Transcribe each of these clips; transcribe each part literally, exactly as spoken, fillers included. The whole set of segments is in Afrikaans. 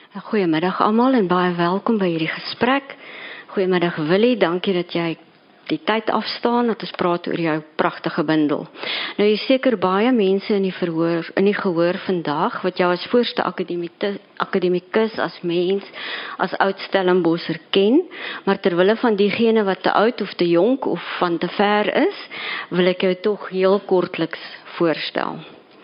Goeiemiddag almal en baie welkom by hierdie gesprek. Goeiemiddag Willie, dankie dat jy die tyd afstaan dat ons praat oor jou pragtige bundel. Nou jy is seker baie mense in die verhoor, in die gehoor vandag wat jou as voorste akademikus, as mens, as oud Stellenbosser ken, maar terwille van diegene wat te oud of te jonk of van te ver is, wil ek jou tog heel kortliks voorstel.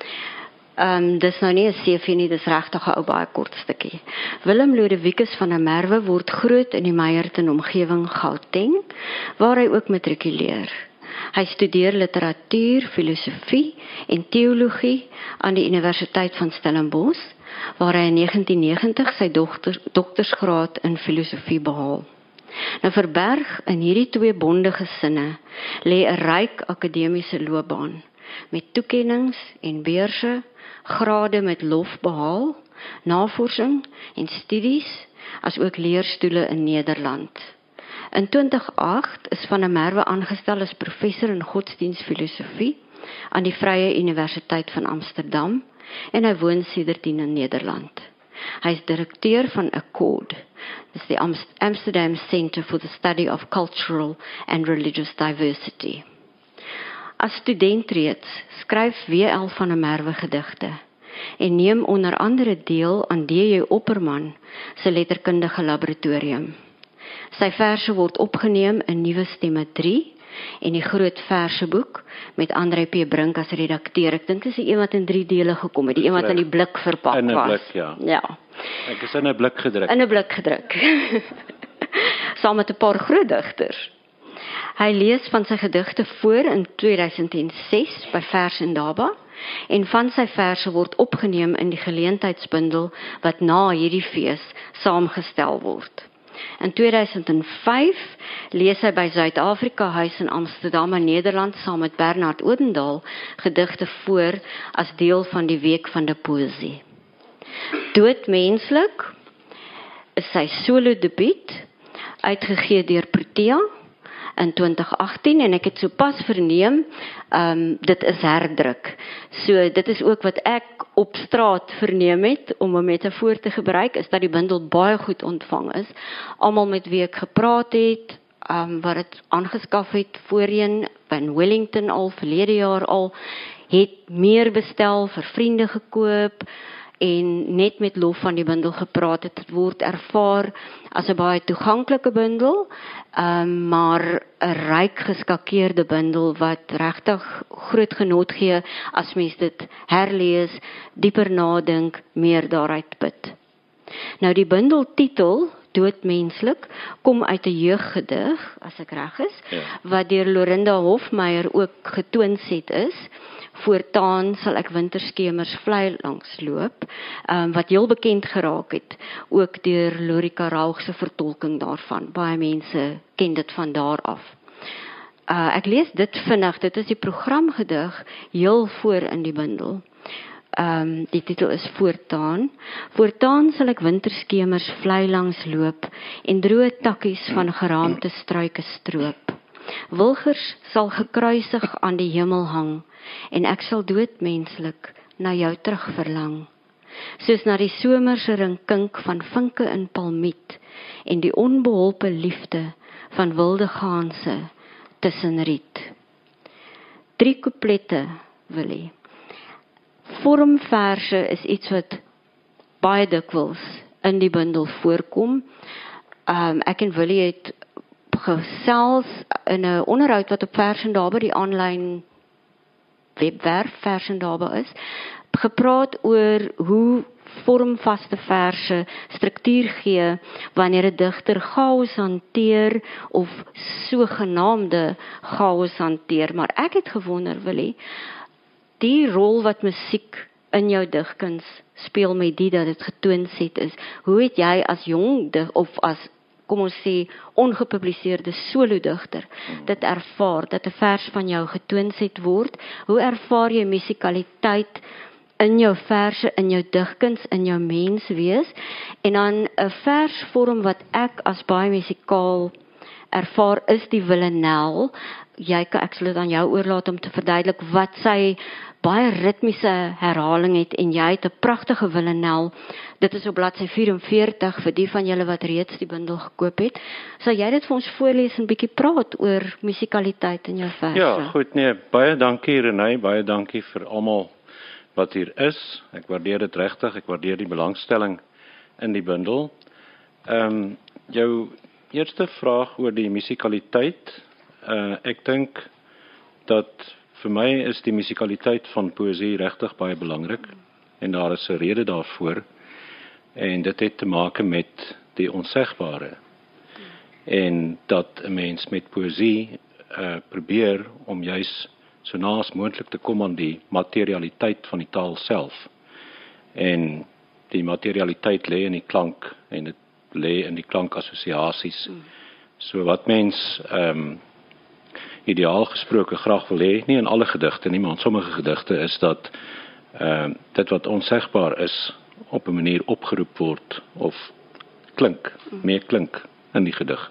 Um, dis nou nie 'n C V nie, dis regtig 'n ou baie kort stukkie. Willem Lodewikus van der Merwe word groot in die Meyerton omgewing Gauteng, waar hy ook matrikuleer. Hy studeer literatuur, filosofie en teologie aan die Universiteit van Stellenbosch, waar hy in negentien negentig sy dokter, doktersgraad in filosofie behaal. Nou verberg in hierdie twee bondige sinne lê 'n ryk akademiese loopbaan met toekennings en beurse, grade met lof behaal, navorsing en studies, as ook leerstoele in Nederland. In twintig agt is Van der Merwe aangestel as professor in godsdienstfilosofie aan die Vrye Universiteit van Amsterdam en hy woon sedertdien in Nederland. Hy is direkteur van Accord, dis die Amsterdam Center for the Study of Cultural and Religious Diversity. As student reeds skryf W L van der Merwe gedigte en neem onder andere deel aan D J Opperman se letterkundige laboratorium. Sy verse word opgeneem in Nuwe Stemme drie en die groot verseboek met André P. Brink as redakteur. Ek dink dis die een wat in drie dele gekom het, die een wat in die blik verpak was. In 'n blik, ja. Ja. Ek is in 'n blik gedruk. In 'n blik gedruk. Saam met 'n paar groot digters. Hy lees van sy gedigte voor in tweeduisend ses by Vers en Daba en van sy verse word opgeneem in die geleentheidsbundel wat na hierdie fees saamgestel word. In tweeduisend vyf lees hy by Suid-Afrika Huis in Amsterdam in Nederland saam met Bernard Odendaal gedigte voor as deel van die Week van die Poësie. Doodmenslik is sy solo debuut uitgegee deur Protea in twintig agttien en ek het so pas verneem, um, dit is herdruk. So dit is ook wat ek op straat verneem het, om 'n metafoor te gebruik, is dat die bundel baie goed ontvang is. Almal met wie ek gepraat het, um, wat het aangeskaf het voorheen, in Wellington al, verlede jaar al, het meer bestel, vir vriende gekoop, en net met lof van die bundel gepraat het. Het word ervaar as 'n baie toeganklike bundel, um, maar 'n ryk geskakeerde bundel wat regtig groot genot gee as mens dit herlees, dieper nadink, meer daaruit put. Nou die bundeltitel Doodmenslik kom uit 'n jeuggedig, as ek reg is, ja, wat deur Lorinda Hofmeyer ook getoonset is. Voortaan sal ek winterskemers vlei langs loop, um, wat heel bekend geraak het, ook deur Lorika Raug se vertolking daarvan. Baie mense ken dit van daar af. Uh, ek lees dit vinnig, dit is die programgedig heel voor in die bundel. Um, die titel is Voortaan. Voortaan sal ek winterskemers vlei langs loop en droë takkies van geraamte struike stroop. Wilgers sal gekruisig aan die hemel hang en ek sal doodmenslik na jou terug verlang. Soos na die somerse rinkink van vinke in palmiet en die onbeholpe liefde van wilde gaanse tussen riet. Drie couplette, Willie. Vormverse is iets wat baie dikwels in die bundel voorkom. Um, ek en Willie het gesels in 'n onderhoud wat op Vers en Daba, die aanlyn webwerf Vers en Daba is, gepraat oor hoe vormvaste verse struktuur gee wanneer 'n digter chaos hanteer of sogenaamde chaos hanteer. Maar ek het gewonder, Willie, die rol wat musiek in jou digkuns speel met die dat dit getoonset is, hoe het jy as jong dig, of as, kom ons sê, ongepubliseerde solo-digter, dit ervaar, dat 'n vers van jou getoonset word? Hoe ervaar jy musikaliteit in jou verse, in jou digkuns, in jou menswees? En dan 'n versvorm wat ek as baie musikaal ervaar is die villanelle. Jy kan, ek sal dit aan jou oorlaat om te verduidelik wat sy baie ritmiese herhaling het en jy het 'n pragtige villanel. Dit is op bladsy vyf-en-veertig vir die van julle wat reeds die bundel gekoop het. Sal jy dit vir ons voorlees en bietjie praat oor musikaliteit in jou verse? Ja, goed nee, baie dankie Renée, baie dankie vir almal wat hier is. Ek waardeer dit regtig, ek waardeer die belangstelling in die bundel. Ehm um, jou eerste vraag oor die musikaliteit, uh, ek dink dat vir my is die musikaliteit van poësie regtig baie belangrik en daar is 'n rede daarvoor en dit het te maak met die onsegbare en dat 'n mens met poësie uh, probeer om juis so na as moontlik te kom aan die materialiteit van die taal self en die materialiteit lê in die klank en dit lê in die klankassosiasies. Mm. So wat mens um, ideaal gesproke graag wil hê, nie in alle gedigte nie, maar in sommige gedigte is dat um, dit wat onsegbaar is op 'n manier opgeroep word of klink, mm. meer klink in die gedig.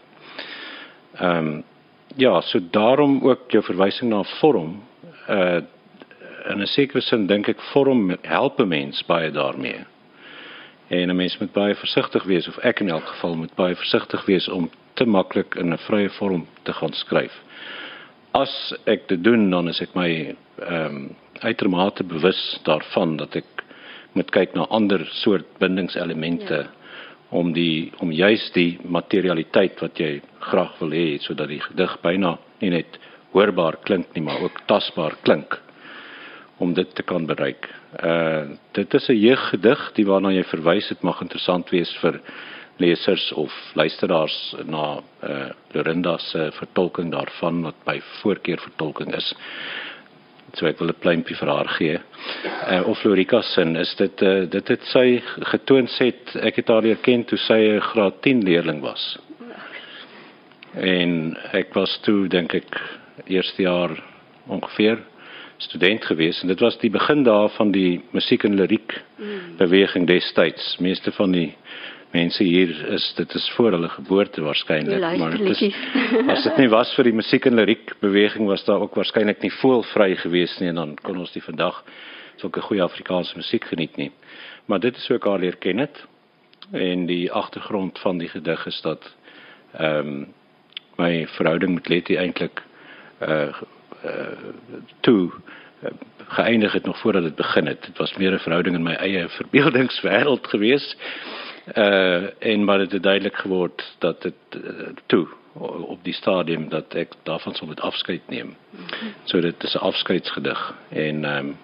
Um, ja, so daarom ook jou verwysing na vorm. Uh, in 'n sekere sin dink ek vorm help 'n mens baie daarmee. En 'n mens moet baie versigtig wees, of ek in elk geval moet baie versigtig wees om te maklik in 'n vrye vorm te gaan skryf. As ek dit doen, dan is ek my um, uitermate bewus daarvan dat ek moet kyk na ander soort bindingselemente ja. om die om juis die materialiteit wat jy graag wil hê, sodat die gedig byna nie net hoorbaar klink nie, maar ook tasbaar klink, om dit te kan bereik. Uh, dit is 'n jeuggedig, die waarna jy verwys, het mag interessant wees vir lesers of luisteraars na uh, Lorinda se vertolking daarvan, wat by voorkeur vertolking is. So ek wil 'n pluimpie vir haar gee. Uh, of Lorika sin, is dit, uh, dit het sy getoon het, ek het haar leer ken toe sy 'n graad tien leerling was. En ek was toe, dink ek, eerste jaar ongeveer, student gewees, en dit was die begin daar van die musiek en liriek beweging destyds. Meeste van die mense hier is, dit is voor hulle geboorte waarskynlik, maar dit is, as dit nie was vir die musiek en liriek beweging, was daar ook waarskynlik nie voelvry gewees nie, en dan kon ons die vandag sulke goeie Afrikaanse musiek geniet nie. Maar dit is ook al leer ken het, en die agtergrond van die gedig is dat um, my verhouding met Letty eintlik uh, uh, toe uh, geëindig het nog voordat dit begin het. Dit was meer 'n verhouding in my eie verbeeldingswêreld gewees, uh, en maar dit het duidelik geword dat dit uh, toe op die stadium dat ek daarvan sou moet afskeid neem. So dit is 'n afskeidsgedig, en um,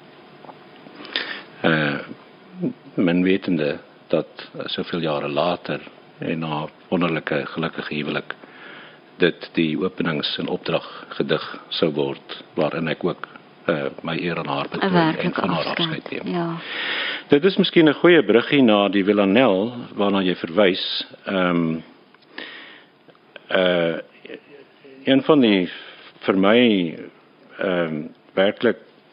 uh, men wetende dat uh, soveel jare later en na wonderlike gelukkige huwelik dit die openings- en opdraggedig sou word, waarin ek ook uh, my eer aan haar betoon en van haar afskeid neem. Ja. Dit is miskien 'n goeie bruggie na die villanel, waarna jy verwys. Um, uh, een van die, vir my, um, werklik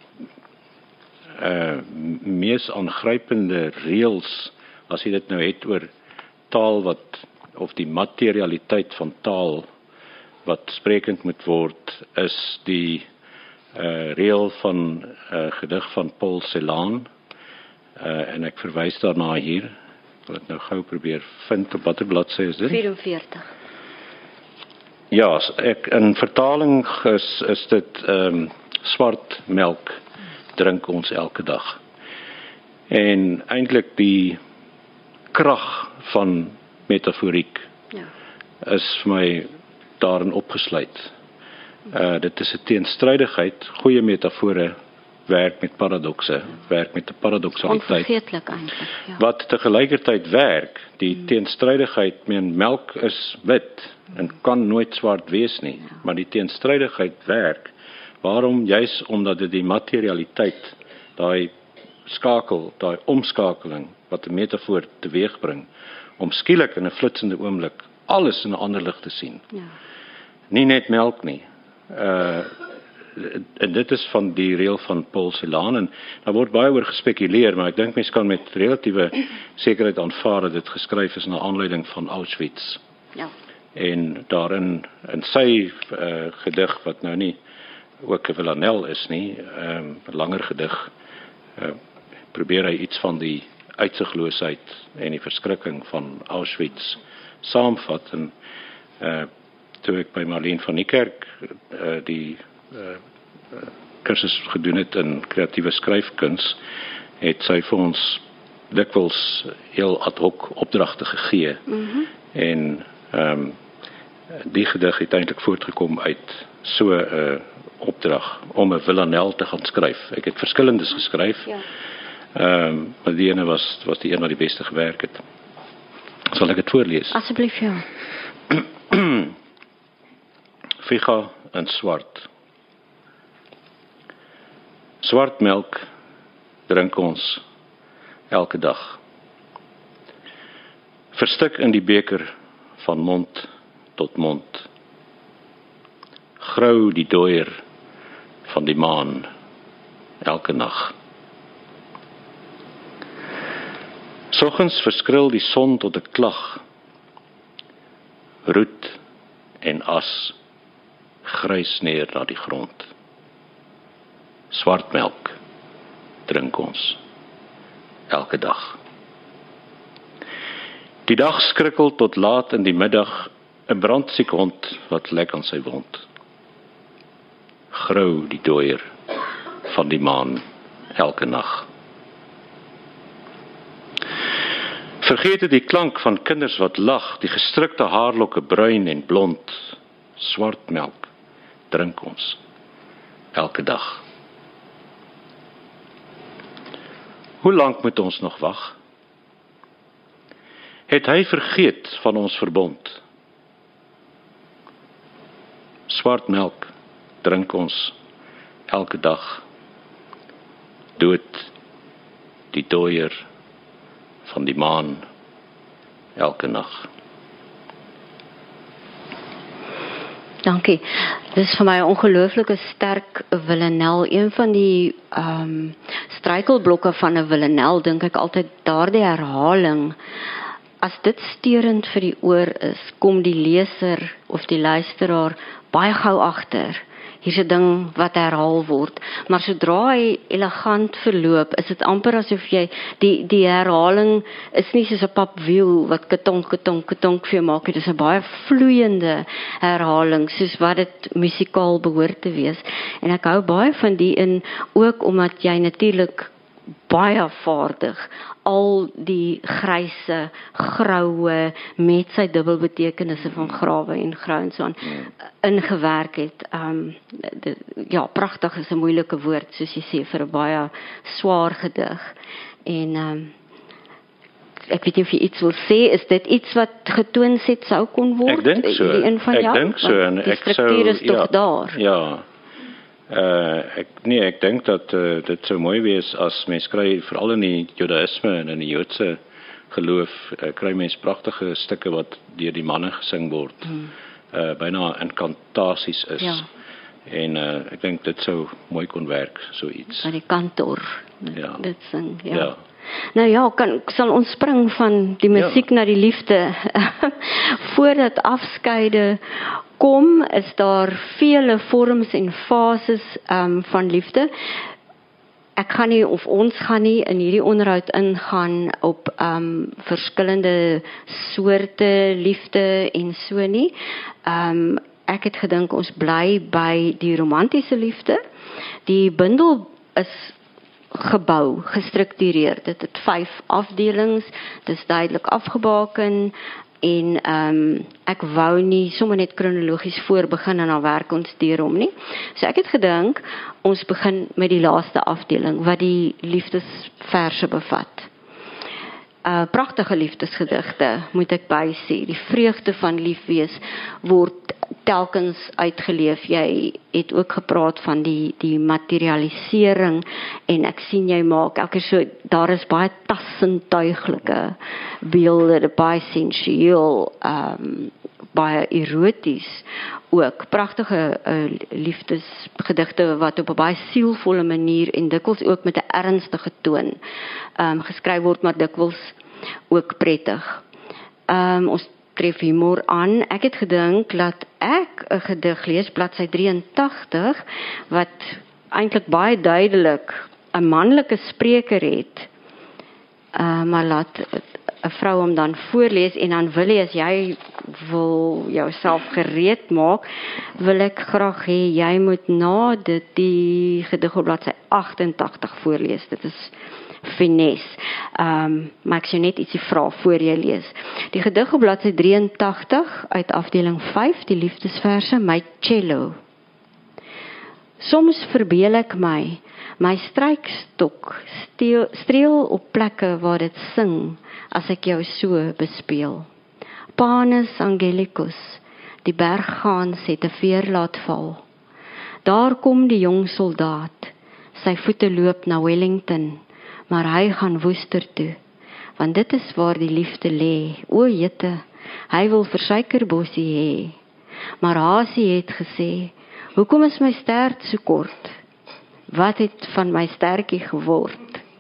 uh, mees aangrypende reëls, as jy dit nou het oor taal wat, of die materialiteit van taal, wat sprekend moet word, is die uh, reël van uh, gedig van Paul Celan, uh, en ek verwys daarna hier. Ek wil dit nou gou probeer vind, op watter bladsy is dit? vyf-en-veertig. Ja, ek, in vertaling is, is dit um, swart melk drink ons elke dag. En eintlik die krag van metaforiek ja. is vir my daarin opgesluit. Uh, dit is 'n teenstrydigheid, goeie metafore werk met paradokse, werk met 'n paradoksaliteit. Onvergeetlik eintlik, ja. Wat tegelijkertijd werk, die hmm. teenstrydigheid, meen melk is wit en kan nooit swart wees nie, ja. maar die teenstrydigheid werk. Waarom? Juis omdat dit die materialiteit, daai skakel, daai omskakeling wat 'n metafoor teweegbring, om skielik in 'n flitsende oomblik alles in 'n ander lig te sien. Ja. Nie net melk nie. Uh, en dit is van die reël van Paul Celan, en daar word baie oor gespekuleer, maar ek dink mens kan met relatiewe sekerheid aanvaar dat dit geskryf is na aanleiding van Auschwitz. Ja. En daarin, in sy uh, gedig, wat nou nie ook 'n villanel is nie, um, 'n langer gedig, uh, probeer hy iets van die uitsigloosheid en die verskrikking van Auschwitz saamvat. En uh, toe ek by Marlene van Niekerk uh, die uh, kursus gedoen het in kreatiewe skryfkuns, het sy vir ons dikwels heel ad hoc opdragte gegee. Mm-hmm. En um, die gedig het eintlik voortgekom uit so 'n uh, opdrag om 'n villanel te gaan skryf. Ek het verskillendes geskryf, ja. um, maar die ene was, was die een wat die beste gewerk het. Sal ek het voorlees? Asseblief, ja. Vega in swart. Swart melk drink ons elke dag. Verstik in die beker van mond tot mond. Grou die dooier van die maan elke nag. Soggens verskril die son tot 'n klag. Roet en as grys neer na die grond. Swart melk drink ons elke dag. Die dag skrikkel tot laat in die middag, 'n brandsiek hond wat lek aan sy wond. Grou die dooier van die maan elke nag. Vergeet het die klank van kinders wat lag, die gestrikte haarlokke bruin en blond. Swart melk drink ons elke dag. Hoe lank moet ons nog wag? Het hy vergeet van ons verbond? Swart melk drink ons elke dag. Dood die dooier van die maan elke nag. Dankie. Dit is vir my 'n ongelooflike sterk villanel. Een van die um, struikelblokke van 'n villanel, dink ek altyd daardie herhaling. As dit steurend vir die oor is, kom die leser of die luisteraar baie gou agter. Hier's 'n ding wat herhaal word, maar sodra hy elegant verloop, is dit amper asof jy die die herhaling is nie soos 'n papwiel wat ketonk ketonk ketonk vir jou maak, dit is 'n baie vloeiende herhaling soos wat dit musikaal behoort te wees. En ek hou baie van die in ook omdat jy natuurlik baie vaardig al die gryse, graue met sy dubbelbetekenisse van grawe en grou en so aan ingewerk het. Um, de, ja, pragtig is 'n moeilike woord soos jy sê vir 'n baie swaar gedig. En um, ek weet nie of jy iets wil sê, is dit iets wat getoon het sou kon word? Ek dink so. Die een van ek jou? dink so en die ek struktuur is sou tog ja, daar. Ja. Uh, ek nee, ek dink dat uh, dit sou mooi wees as mens kry veral in die Judaïsme en in die Joodse geloof uh, kry mens pragtige stukke wat deur die manne gesing word. Hmm. Uh, byna inkantasies is. Ja. En uh, ek dink dit sou mooi kon werk, so iets. By die kantoor. Ja. Dit sing, ja. Ja. Nou ja, kan sal ons spring van die musiek ja. na die liefde. Voordat afskeide kom, is daar vele vorms en fases um, van liefde. Ek gaan nie, of ons gaan nie in hierdie onderhoud ingaan op um, verskillende soorte liefde en so nie. Um, ek het gedink ons bly by die romantiese liefde. Die bundel is gebou, gestruktureer. Dit het vyf afdelings, dit is duidelik afgebaken en um, ek wou nie sommer net kronologies voor begin en dan werk ons deurom nie. So ek het gedink, ons begin met die laaste afdeling, wat die liefdesverse bevat. Uh, pragtige liefdesgedigte, moet ek bysê. Die vreugde van liefwees word telkens uitgeleef. Jy het ook gepraat van die, die materialisering en ek sien jy maak elke so, daar is baie tassentuiglike beelde, baie sensueel, um, baie eroties ook. Pragtige uh, liefdesgedigte wat op 'n baie sielvolle manier en dikwels ook met 'n ernstige toon um, geskryf word, maar dikwels ook prettig. Um, ons tref humor aan. Ek het gedink dat ek 'n gedig lees, bladsy drieëntagtig, wat eintlik baie duidelik 'n manlike spreker het, uh, maar laat 'n vrou hom dan voorlees, en dan wil jy, as jy wil jouself gereed maak, wil ek graag hê, jy moet na dit die gedig op bladsy agtentagtig voorlees. Dit is finesse. Um, maar ek sou net ietsie vra voor jy lees. Die gedig op bladsy drieëntagtig uit afdeling vyf, die liefdesverse, my cello. Soms verbeel ek my, my strykstok steel, streel op plekke waar dit sing, as ek jou so bespeel. Panis Angelicus, die berggaans het 'n veer laat val. Daar kom die jong soldaat, sy voete loop na Wellington, maar hy gaan Woester toe, want dit is waar die liefde lê. O jette, hy wil vir suikerbossie hê. Maar Hasie het gesê, hoekom is my stert so kort? Wat het van my stertjie geword?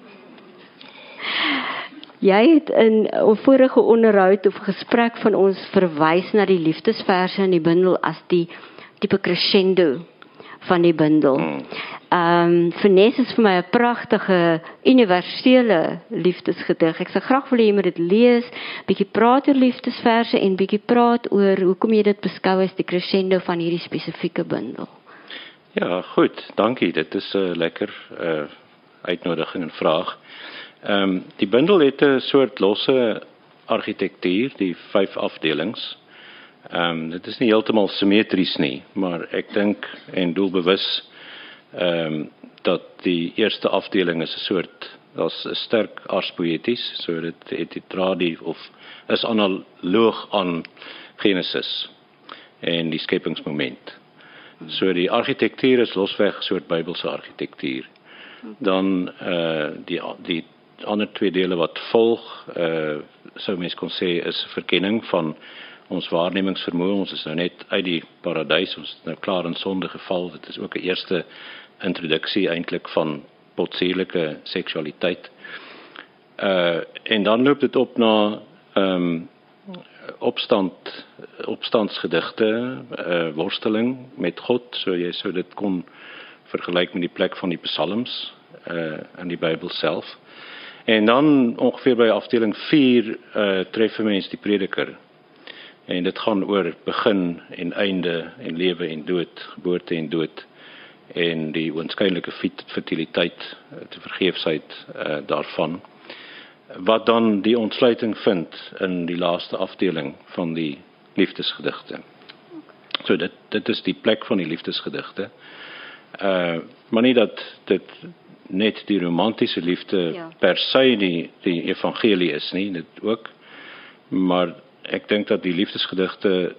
Jy het in 'n vorige onderhoud of gesprek van ons verwys na die liefdesverse in die bundel as die tipe crescendo van die bundel. Ehm um, Finesse is vir my 'n pragtige universele liefdesgedig. Ek sou graag wil hê jy moet dit lees, bietjie praat oor liefdesverse en bietjie praat oor hoekom jy dit beskou as die crescendo van hierdie spesifieke bundel. Ja, goed, dankie. Dit is 'n uh, lekker uh, uitnodiging en vraag. Ehm um, die bundel het 'n soort losse argitektuur, die vyf afdelings. Ehm um, dit is nie heeltemal simmetries nie, maar ek dink en doelbewus ehm um, dat die eerste afdeling is 'n soort, daar's 'n sterk arspoeties, so dit het die tradie of is analoog aan Genesis en die skepingsmoment. So die argitektuur is losweg 'n soort Bybelse argitektuur. Dan uh, die die ander twee dele wat volg, uh, sou mens kon sê, is verkenning van ons waarnemingsvermoë. Ons is nou net uit die paradys, ons is nou klaar in sonde geval. Dit is ook 'n eerste introduksie eintlik van potsierlike seksualiteit. Uh, en dan loop dit op na um, opstand, opstandsgedigte, uh, worsteling met God, so jy sou dit kon vergelyk met die plek van die psalms uh, in die Bybel self. En dan ongeveer by afdeling vier uh, tref mens die prediker. En dit gaan oor begin en einde en lewe en dood, geboorte en dood en die oënskynlike fertiliteit, te vergeefsheid uh, daarvan. Wat dan die ontsluiting vind in die laaste afdeling van die liefdesgedigte. So dit, dit is die plek van die liefdesgedigte. Uh, maar nie dat dit net die romantiese liefde ja. per se die, die evangelie is nie, dit ook. Maar ek dink dat die liefdesgedigte,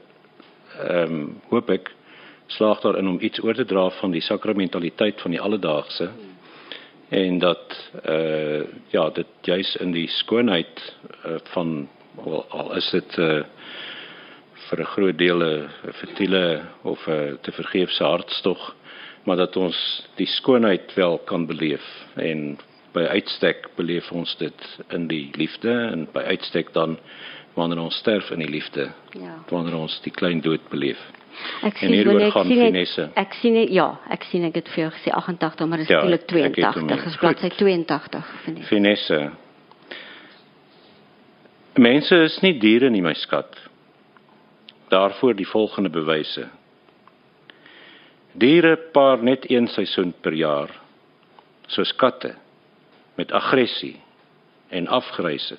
um, hoop ek, slaag daarin om iets oor te dra van die sakramentaliteit van die alledaagse. Hmm. En dat, uh, ja, dit juis in die skoonheid uh, van, al, al is dit uh, vir 'n groot deel 'n fertiele of 'n te vergeefse hartstog, maar dat ons die skoonheid wel kan beleef. En by uitstek beleef ons dit in die liefde, en by uitstek dan wanneer ons sterf in die liefde, ja. wanneer ons die klein dood beleef. Ek en hieroor gaan Finesse. Ek sien het, ja, ek sien ek het vir jou gesê agentagtig, maar dit is ja, natuurlik tweeëntagtig, is bladsy tweeëntagtig. Finesse. Finesse. Mense is nie diere nie, my skat. Daarvoor die volgende bewyse. Diere paar net een seisoen per jaar, soos katte, met aggressie en afgryse.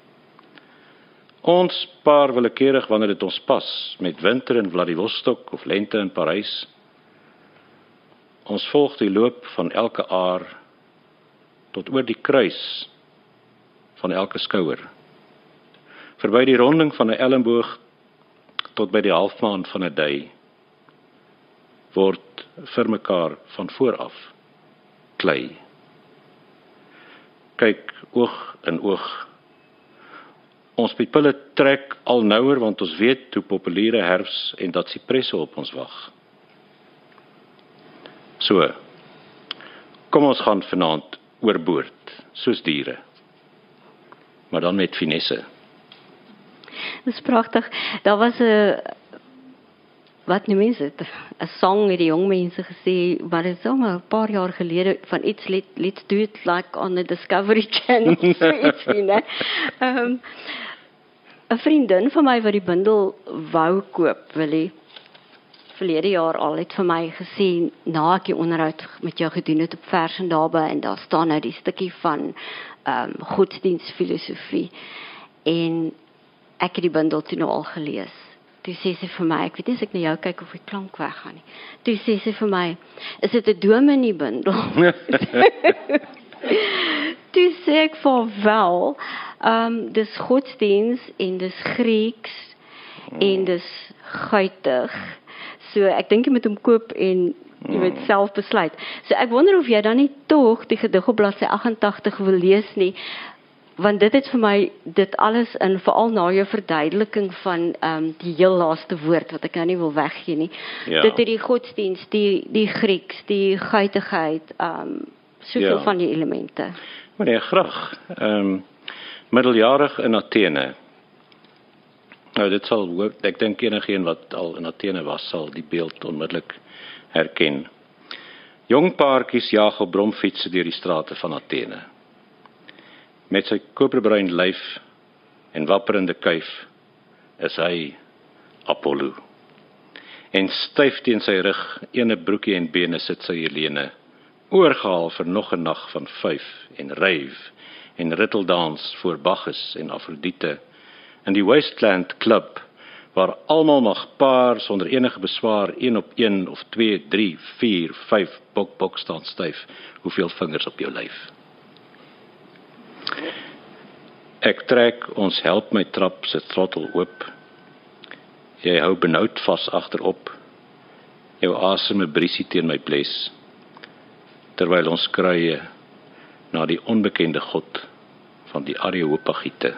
Ons paar willekeurig wanneer dit ons pas, met winter in Vladivostok of lente in Parys. Ons volg die loop van elke aar, tot oor die kruis van elke skouer. Verby die ronding van 'n elmboog, tot by die halfmaan van 'n dui, word vir mekaar van vooraf klei. Kyk oog in oog. Ons pupille trek al nouer, want ons weet hoe populiere herfs en dat sipresse op ons wag. So, kom ons gaan vanaand oorboord, soos diere, maar dan met finesse. Dis pragtig. Daar was 'n wat noem mense dit? 'n song het die jong mense gesê, maar dit is al maar 'n paar jaar gelede van iets let, let's do it like on the Discovery Channel so iets nie, né? Ehm 'n vriendin van my wat die bundel wou koop, Willie, verlede jaar al het vir my gesê, na ek die onderhoud met jou gedoen het op Vers en Daarby, en daar staan nou die stukkie van ehm um, godsdienstfilosofie, en ek het die bundel toe nou al gelees. Toe sê sy vir my, ek weet nie as ek na jou kyk of die klank weggaan nie. Toe sê sy vir my, is dit 'n dominee bundel? Toe sê ek vir wel, um, dis godsdiens en dis Grieks en dis guitig. So ek dink jy moet hom koop en jy weet self besluit. So ek wonder of jy dan nie tog die gedig op bladsy agt-en-tagtig wil lees nie, want dit het vir my dit alles in, veral na jou verduideliking van um, die heel laaste woord, wat ek nou nie wil weggee nie. Ja. Dit het die godsdienst, die, die Grieks, die guitigheid, um, soveel ja. van die elemente. Meneer Grag, um, middeljarig in Athene. Nou dit sal, ek dink enigeen wat al in Athene was, sal die beeld onmiddellik herken. Jong paartjies jag op bromfietsse deur die strate van Athene. Met sy koperbruin lyf en wapperende kuif is hy Apollo. En styf teen sy rug, ene broekie en bene sit sy Helene, oorgehaal vir nog 'n nag van vyf en ryf en ritteldans voor Bacchus en Afrodite in die Wasteland Club, waar almal mag paar sonder enige beswaar, een op een of twee, drie, vier, vyf, bok, bok staan styf, hoeveel vingers op jou lyf. Ek trek ons help my trap se trottel oop. Jy hou benoud vas agterop. Jou asem 'n briesie teen my bles, terwyl ons kruie na die onbekende God van die Areopagiete.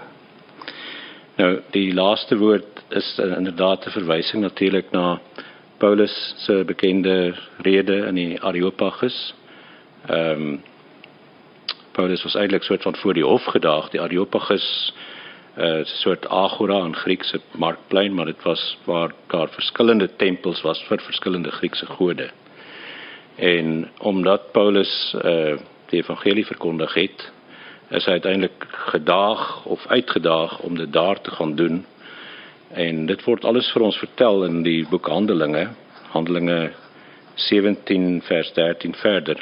Nou, die laaste woord is inderdaad 'n verwysing natuurlik na Paulus se bekende rede in die Areopagus. Ehm um, Paulus was eintlik soort van voor die hof gedaag, die Areopagus, 'n uh, soort agora in Griekse markplein, maar dit was waar daar verskillende tempels was vir verskillende Griekse gode. En omdat Paulus uh, die evangelie verkondig het, is hy uiteindelik gedaag of uitgedaag om dit daar te gaan doen. En dit word alles vir ons vertel in die boek Handelinge, Handelinge sewentien vers dertien verder.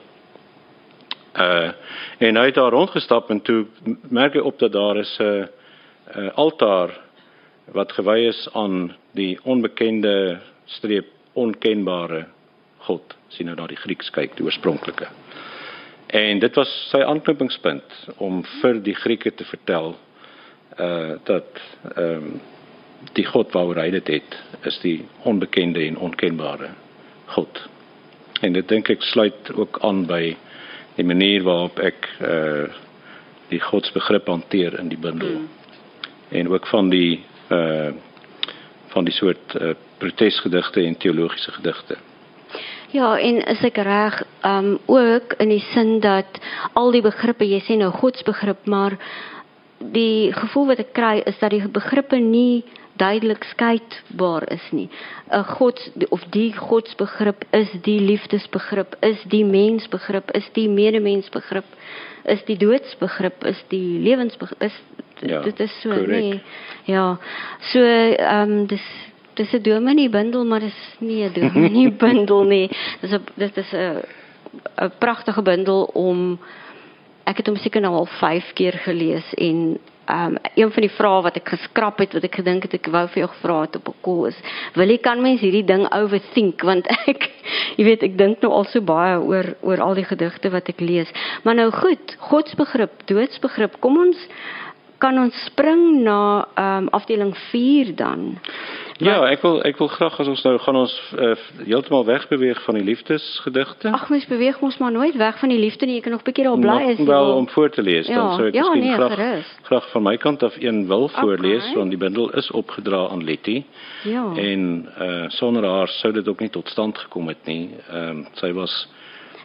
Uh, en hy het daar rondgestap en toe merk hy op dat daar is 'n uh, uh, altaar wat gewy is aan die onbekende streep onkenbare God. Sien nou na die Grieks kyk, die oorspronklike. En dit was sy aanknopingspunt om vir die Grieke te vertel uh, dat um, die God waaroor hy dit het, is die onbekende en onkenbare God. En dit dink ek sluit ook aan by die manier waarop ek uh, die godsbegrip hanteer in die bundel. Mm. En ook van die uh, van die soort uh, protesgedigte en teologiese gedigte. Ja, en is ek reg, um, ook in die sin dat al die begrippe, jy sê nou godsbegrip, maar die gevoel wat ek kry is dat die begrippe nie duidelik skeidbaar is nie. 'n God of die godsbegrip is die liefdesbegrip, is die mensbegrip, is die medemensbegrip, is die doodsbegrip, is die lewensbegrip, is ja, dit is so correct. Nee. Ja. So ehm um, dis dis 'n dominee bundel, maar dis nie 'n dominee bundel nie. Dis 'n dit is 'n 'n pragtige bundel om ek het hom seker nou al vyf keer gelees en Um, een van die vrae wat ek geskrap het, wat ek gedink het, ek wou vir jou gevra het op 'n call is, wil jy kan mens hierdie ding overthink, want ek, jy weet, ek dink nou al so baie oor, oor al die gedigte wat ek lees. Maar nou goed, godsbegrip, doodsbegrip, kom ons, kan ons spring na um, afdeling vier dan? Ja, ek wil ek wil graag as ons nou gaan ons uh, heeltemal wegbeweeg van die liefdesgedigte. Ag, mens beweeg ons maar nooit weg van die liefde nie. Jy kan nog 'n bietjie daar bly as jy wel wil. Om voor te lees, ja, dan sou ek ja, miskien nee, graag, gerust. graag van my kant af een wil okay. voorlees, want die bundel is opgedra aan Letty. Ja. En uh, sonder haar sou dit ook nie tot stand gekom het nie. Ehm uh, sy was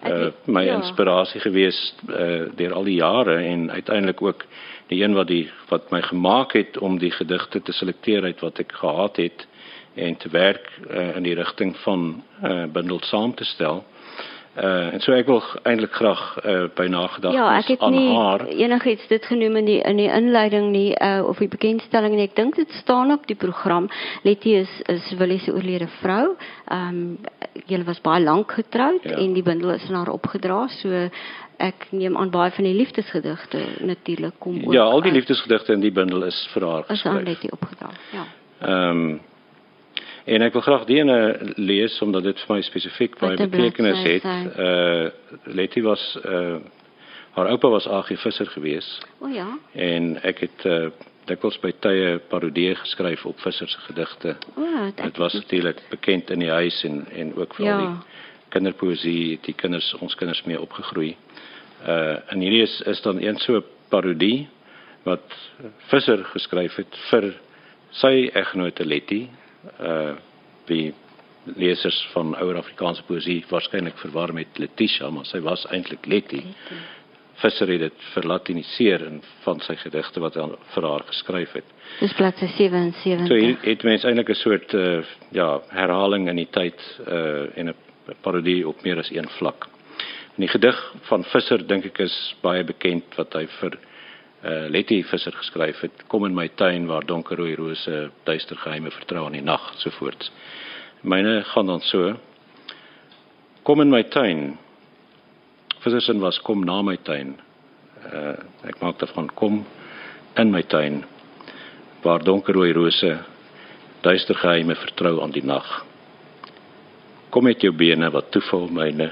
uh, my ja. inspirasie gewees uh, deur al die jare en uiteindelik ook die een wat die wat my gemaak het om die gedigte te selekteer uit wat ek gehad het en te werk uh, in die rigting van uh, bundel saam te stel. Uh, en so ek wil eintlik graag uh, by nagedagtes ja, ek het aan nie haar. enigiets dit genoem in die in die inleiding nie uh, of die bekendstelling nie. Ek dink dit staan op die program. Letty is is Willie se oorlede vrou. Ehm um, julle was baie lank getroud Ja. en die bundel is aan haar opgedra. So ek neem aan baie van die liefdesgedigte natuurlik kom ook. Ja, al die uit- liefdesgedigte in die bundel is vir haar is aan geskryf. Letty opgedra. Ja. Ehm um, en ek wil graag die ene lees omdat dit vir my spesifiek baie Wat 'n betekenis bladsy het. sy. Uh Letty was uh haar oupa was A G Visser gewees O ja. en ek het uh dikwels by tye parodieë geskryf op Visser se gedigte. O, dit Dit was natuurlik bekend in die huis en en ook vir Ja. al die kinderpoesie het die kinders ons kinders mee opgegroei. Uh en hierdie is is dan een so parodie wat Visser geskryf het vir sy eggenote Letty. Uh die lesers van ouer Afrikaanse poesie waarskynlik verwar met Letitia, maar sy was eintlik Letty. Visser het dit verlatiniseer in van sy gedigte wat hy vir haar geskryf het. Dis bladsy sewe en sewentig. So hier het mens eintlik 'n soort uh, ja, herhaling in die tyd uh, en 'n parodie op meer as een vlak. En die gedig van Visser dink ek is baie bekend wat hy vir uh, Letty Visser geskryf het. Kom in my tuin waar donkerrooi rose duister geheime vertrou aan die nag, sovoorts. Myne gaan dan so: Kom in my tuin. Visser se was kom na my tuin. Uh, ek maak daarvan kom in my tuin waar donkerrooi rose duister geheime vertrou aan die nag. Kom met jou bene wat toeval myne.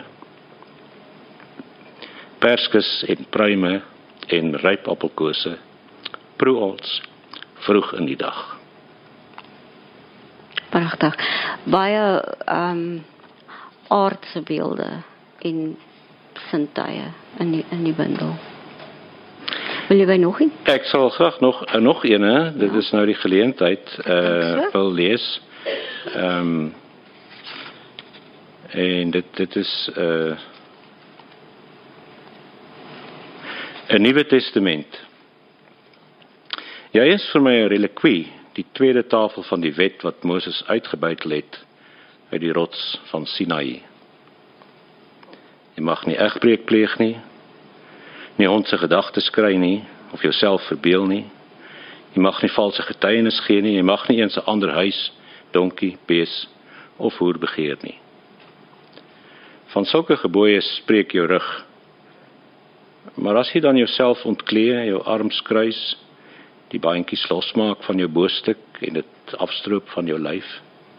Perskes en pruime en ryp appelkose proe ons vroeg in die dag. Pragtig. Baie ehm um, aardse beelde en sintuie in die in die bundel. Wil jy by nog iets? Ek sal graag nog uh, nog ene, dit Ja. is nou die geleentheid uh, wil lees. Ehm um, en dit dit is 'n uh, 'n Nuwe Testament. Jy is vir my 'n relikwie, die tweede tafel van die wet wat Moses uitgebuitel het uit die rots van Sinaï. Jy mag nie egbreek pleeg nie, nie onse gedagtes kry nie, of jouself verbeel nie. Jy mag nie valse getuienis gee nie, jy mag nie eens 'n ander huis, donkie, bees of hoer begeer nie. Van sulke gebooie spreek jou rug. Maar as jy dan jouself ontklee, jou arms kruis, die bandjies losmaak van jou boostuk en dit afstroop van jou lyf,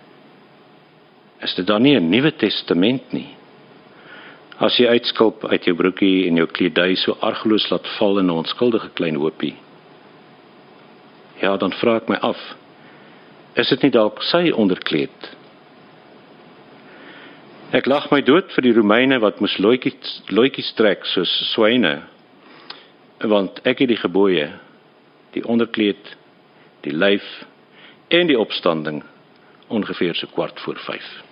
is dit dan nie 'n Nuwe Testament nie? As jy uitskulp uit jou broekie en jou kledui so argeloos laat val in 'n onskuldige klein hoopie, ja, dan vra ek my af, is dit nie dalk sy onderkleed? Ek lag my dood vir die Romeine wat moes loetjies, loetjies trek soos swyne, want ek het die gebooie, die onderkleed, die lyf en die opstanding ongeveer so kwart voor vyf.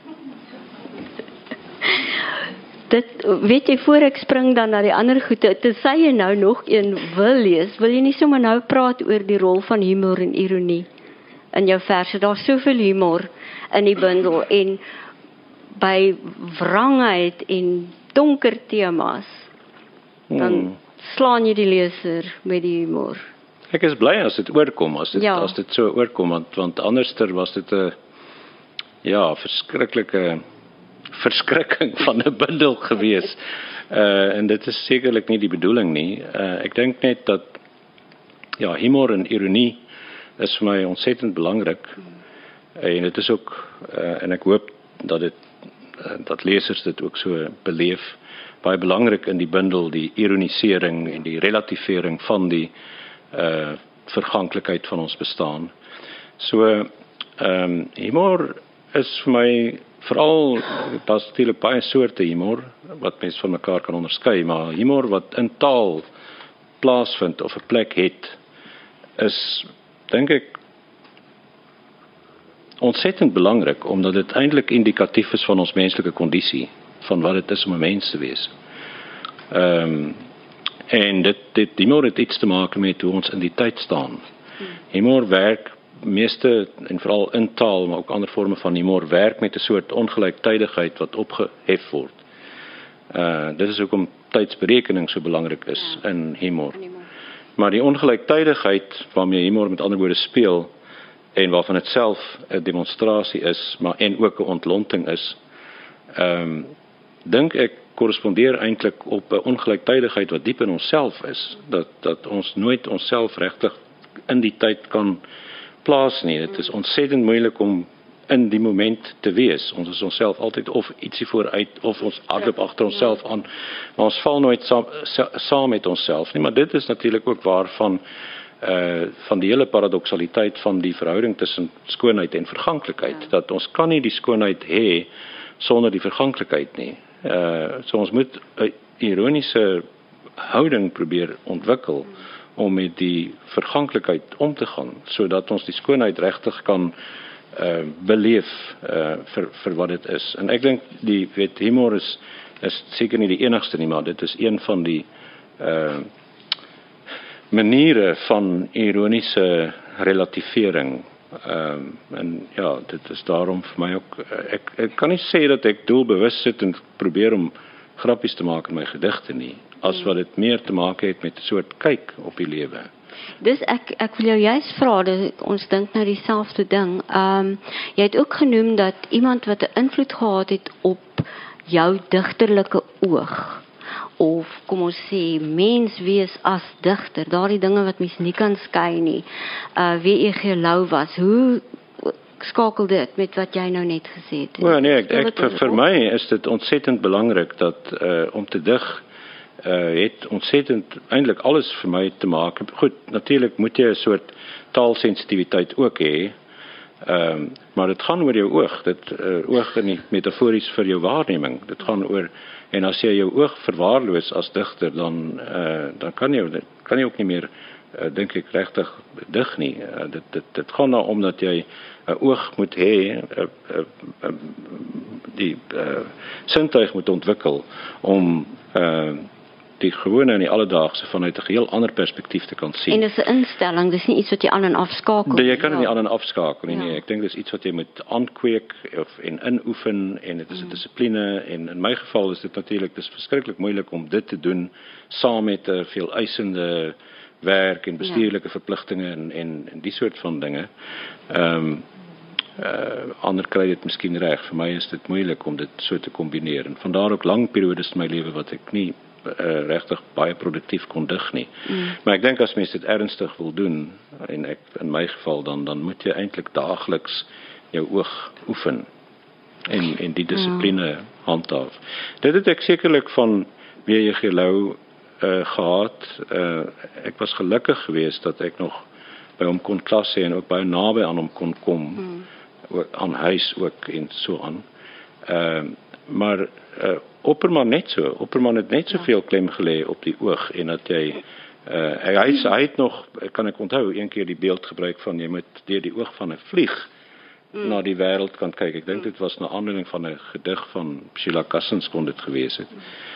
Dit, weet jy, voor ek spring dan na die ander goede, tensy jy nou nog een wil lees, wil jy nie sommer nou praat oor die rol van humor en ironie in jou verse? Daar's soveel humor in die bundel en by wrangheid en donker temas, dan Hmm. slaan jy die leser met die humor. Ek is bly as dit oorkom, as dit Ja. as dit so oorkom, want want anderster was dit 'n ja, verskriklike verskrikking van 'n bundel gewees. Uh en dit is sekerlik nie die bedoeling nie. Uh ek dink net dat ja, humor en ironie is vir my ontsettend belangrik. En dit is ook uh, en ek hoop dat dit uh, dat lesers dit ook so beleef, baie belangrik in die bundel, die ironisering en die relativering van die uh verganklikheid van ons bestaan. So ehm um, humor is vir my veral, daar's natuurlik baie soorte humor wat mense van mekaar kan onderskei, maar humor wat in taal plaasvind of 'n plek het, is dink ek ontsettend belangrik omdat dit eintlik indikatief is van ons menslike kondisie, van wat dit is om 'n mens te wees. Ehm um, en dit dit humor het iets te maak met hoe ons in die tyd staan. Humor werk meeste en veral in taal, maar ook ander vorme van humor werk met 'n soort ongelyktydigheid wat opgehef word. Uh dit is hoekom tydsberekening so belangrik is ja. in humor. Maar die ongelyktydigheid waarmee humor met ander woorde speel en waarvan dit self 'n demonstrasie is, maar en ook 'n ontlonting is, ehm um, dink ek korrespondeer eintlik op 'n ongelyktydigheid wat diep in onsself is, dat dat ons nooit onsself regtig in die tyd kan plaas nie. Dit is ontsettend moeilik om in die moment te wees. Ons is onsself altyd of ietsie vooruit of ons hardloop agter onsself aan, maar ons val nooit saam, saam met onsself nie. Maar dit is natuurlik ook waar van uh, van die hele paradoksaliteit van die verhouding tussen skoonheid en verganklikheid, ja. dat ons kan nie die skoonheid hê sonder die verganklikheid nie. Uh, so ons moet 'n ironiese houding probeer ontwikkel om met die verganklikheid om te gaan, sodat ons die skoonheid regtig kan uh, beleef uh, vir, vir wat dit is. En ek dink die weet, humor is, is seker nie die enigste nie, maar dit is een van die uh, maniere van ironiese relativering. Um, en ja, dit is daarom vir my ook, ek, ek kan nie sê dat ek doelbewus sit en probeer om grappies te maak in my gedigte nie, as wat dit meer te maak het met 'n soort kyk op die lewe. Dus ek, ek wil jou juist vra, dus ons dink nou dieselfde ding. Um, jy het ook genoem dat iemand wat 'n invloed gehad het op jou digterlike oog, of kom ons sê, mens wees as digter, daardie dinge wat mens nie kan skei nie, uh, W E G Louw was, hoe skakel dit met wat jy nou net gesê het? Well, nee, ek, ek, vir, vir my is dit ontsettend belangrik dat uh, om te dig, uh, het ontsettend eintlik alles vir my te maak. Goed, natuurlik moet jy 'n soort taalsensitiwiteit ook hê, um, maar dit gaan oor jou oog, dit uh, oog is nie metafories vir jou waarneming, dit gaan oor. En as jy jou oog verwaarloos as digter, dan uh, dan kan jy kan jy ook nie meer uh, dink ek regtig dig nie. Uh, dit dit dit gaan nou om dat jy 'n oog moet hê, uh, uh, uh, die uh, sintuig moet ontwikkel om uh, die gewone en die alledaagse vanuit 'n geheel ander perspektief te kan sien. En dis 'n instelling, dis nie iets wat jy aan en afskakel nie. Jy kan dit nie aan en afskakel nie. Ja. Nee, ek dink dis iets wat jy moet aankweek of en inoefen, en dit is 'n mm. dissipline, en in my geval is dit natuurlik dis verskriklik moeilik om dit te doen saam met 'n veel eisende werk en bestuurlike ja. verpligtinge en en en die soort van dinge. Ehm um, uh, ander kry dit miskien reg. Vir my is dit moeilik om dit so te kombineer, en vandaar ook lang periodes in my lewe wat ek nie Uh, regtig baie produktief kon dig nie. Mm. Maar ek dink as mens dit ernstig wil doen, en ek in my geval dan dan moet jy eintlik daagliks jou oog oefen en en die dissipline ja. handhaaf. Dit het ek sekerlik van W E G Louw uh, gehad. Uh, ek was gelukkig geweest dat ek nog by hom kon klas hê en ook baie naby aan hom kon kom, mm. ook aan huis ook en so aan. Uh, maar uh, Opperman net so, Opperman het net soveel klem gelê op die oog, en dat jy, uh, hy, hy het nog, kan ek onthou, een keer die beeld gebruik van, jy moet deur die oog van 'n vlieg mm. na die wêreld kan kyk. Ek dink dit was na aanleiding van 'n gedig van Sheila Cassens kon dit gewees het.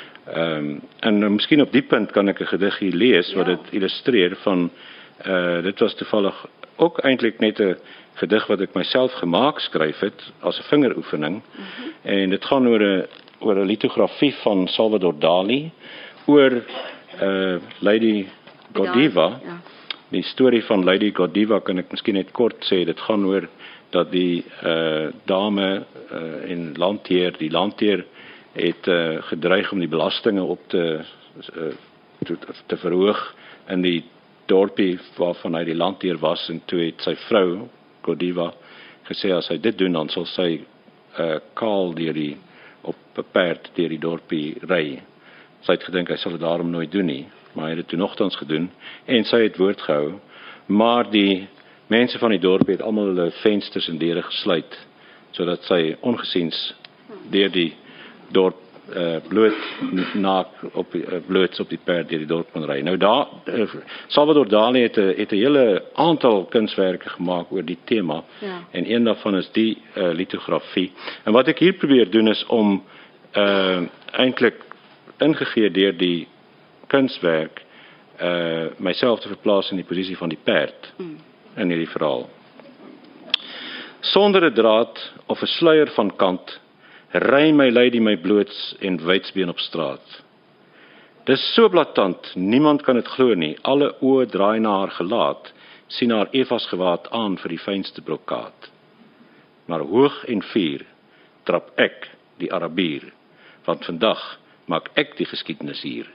Um, en uh, miskien op die punt kan ek 'n gedig hier lees, ja. wat dit illustreer van, uh, dit was toevallig ook eintlik net 'n gedig wat ek myself gemaak skryf het, as 'n vingeroefening, mm-hmm. en dit gaan oor 'n oor 'n litografie van Salvador Dali, oor uh, Lady Godiva. Ja. Die storie van Lady Godiva kan ek miskien net kort sê. Dit gaan oor dat die uh, dame uh, en landheer, die landheer het uh, gedreig om die belastinge op te, uh, te, te verhoog in die dorpie waarvan hy die landheer was, en toe het sy vrou, Godiva, gesê as hy dit doen, dan sal sy uh, kaal deur die op 'n perd deur die dorpie ry. Sy het gedink hy sal dit daarom nooit doen nie, maar hy het dit toe nogtans gedoen, en sy het woord gehou, maar die mense van die dorp het almal hulle vensters en deure gesluit, sodat sy ongesiens deur die dorp uh, bloot naak op uh, bloots op die perd deur die dorp kon ry. Nou daar, uh, Salvador Dali het 'n het 'n hele aantal kunswerke gemaak oor die tema, ja. en een daarvan is die uh, litografie. En wat ek hier probeer doen is om uh, eintlik ingegee deur die kunswerk uh, myself te verplaas in die posisie van die perd mm. in hierdie verhaal. Sonder 'n draad of 'n sluier van kant, ry my lady my bloots en wydsbeen op straat. Dis so blaatant, niemand kan dit glo nie, alle oë draai na haar gelaat, sien haar Evas gewaad aan vir die fynste brokaat. Maar hoog en fier trap ek die Arabier, want vandag maak ek die geskiedenis hier.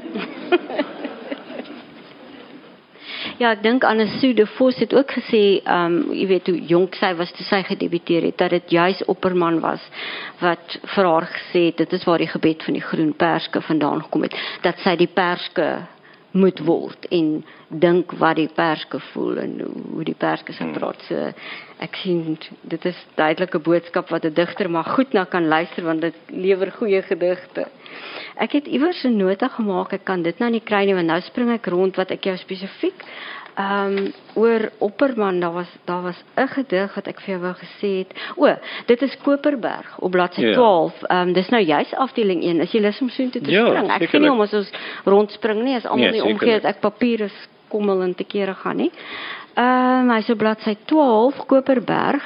Ja, ek dink Anne-Sue de Vos het ook gesê, um, jy weet hoe jonk sy was toe sy gedebuteer het, dat dit juis Opperman was wat vir haar gesê het, dit is waar die gebed van die groen perske vandaan gekom het, dat sy die perske moet word en dink wat die perske voel en hoe die perske sal praat. So, ek sien, dit is duidelike boodskap wat 'n digter maar goed na kan luister, want dit lewer goeie gedigte. Ek het iewers 'n nota gemaak, ek kan dit nou nie kry nie, want nou spring ek rond wat ek jou spesifiek um, oor Opperman, daar was daar was 'n gedig wat ek vir jou wou gesê het. O, dit is Koperberg op bladsy Ja. twaalf. Um, dis nou juis afdeling een. Is jy lus om so intoe te Ja, spring? Ek sien nie om as ons rondspring nie, as almal Nee, nie omgee dat ek papiere skommel en te kere gaan nie. Ehm um, hy's op bladsy twaalf, Koperberg.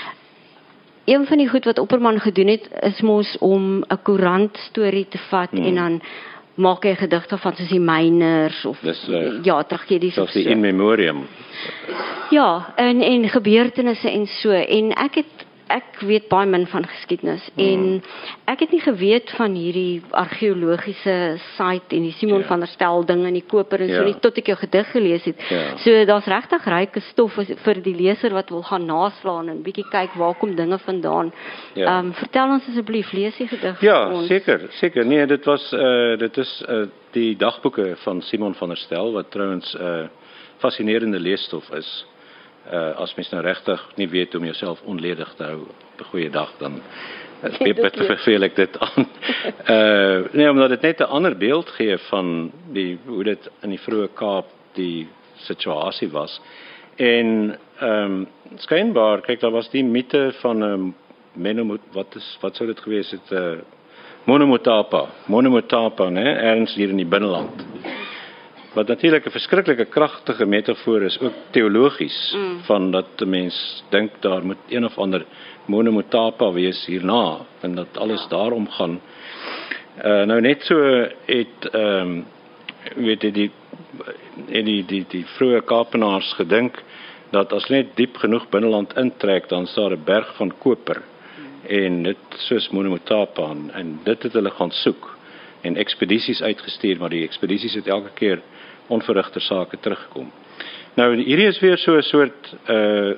Een van die goed wat Opperman gedoen het, is mos om 'n koerant storie te vat hmm. en dan maak hy 'n gedig van soos die myners of Dis, uh, ja, tragedies of so. so. In memoriam. Ja, en en gebeurtenisse en so, en ek het ek weet baie min van geskiedenis hmm. en ek het nie geweet van hierdie argeologiese site en die Simon ja. van der Stel ding in die koper en ja. so nie tot ek jou gedig gelees het. Ja. So daar's regtig ryke stof vir die leser wat wil gaan naslaan en bietjie kyk waar kom dinge vandaan. Ehm ja. um, vertel ons asseblief, lees die gedig Ja, vir ons. seker, seker. Nee, dit was uh, dit is uh, die dagboeke van Simon van der Stel wat trouens 'n uh, fascinerende leesstof is. Uh, as mens nou regtig nie weet om jouself onledig te hou op 'n goeie dag, dan beveel ek dit aan. uh, nee, omdat dit net 'n ander beeld gee van die hoe dit in die vroeë Kaap die situasie was. En ehm um, skynbaar, kyk, daar was die mite van 'n um, Menomot, wat is wat sou dit gewees het? Uh, Monomotapa, Monomotapa, né, ergens hier in die binneland. Wat natuurlik 'n verskriklike kragtige metafoor is, ook teologies, mm. van dat 'n mens dink daar moet een of ander monomotapa wees hierna, en dat alles ja. daarom gaan. Uh, nou net so het, um, weet jy, die, die, die, die, die vroeë Kaapenaars gedink, dat as net diep genoeg binneland intrek, dan is daar 'n berg van koper, mm. en dit soos monomotapa, en, en dit het hulle gaan soek, en ekspedisies uitgestuur, maar die ekspedisies het elke keer onverrigter sake teruggekom. Nou, hierdie is weer so 'n soort uh,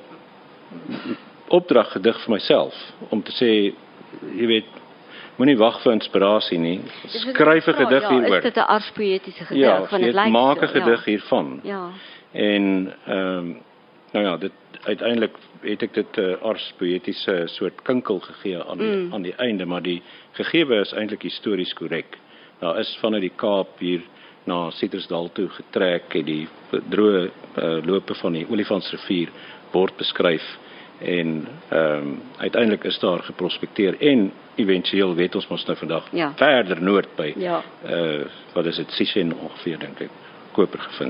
opdrag gedig vir myself, om te sê, jy weet, moenie wag vir inspirasie nie, skryf 'n gedig ja, hieroor. Is dit 'n arspoëtiese gedig? Ja, van dit lyk maak 'n so, gedig ja. hiervan. Ja. En, um, nou ja, dit, uiteindelik het ek dit 'n uh, arspoëtiese soort kinkel gegee aan die, mm. aan die einde, maar die gegewe is eintlik histories korrek. Daar is vanuit die Kaap hier na Citrusdal toe getrek, en die droë uh, lope van die Olifantsrivier word beskryf, en um, uiteindelik is daar geprospekteer, en eventueel weet ons mos nou vandag ja. verder noord by, ja. uh, wat is dit, Sishen ongeveer, dink ek, koper gevind.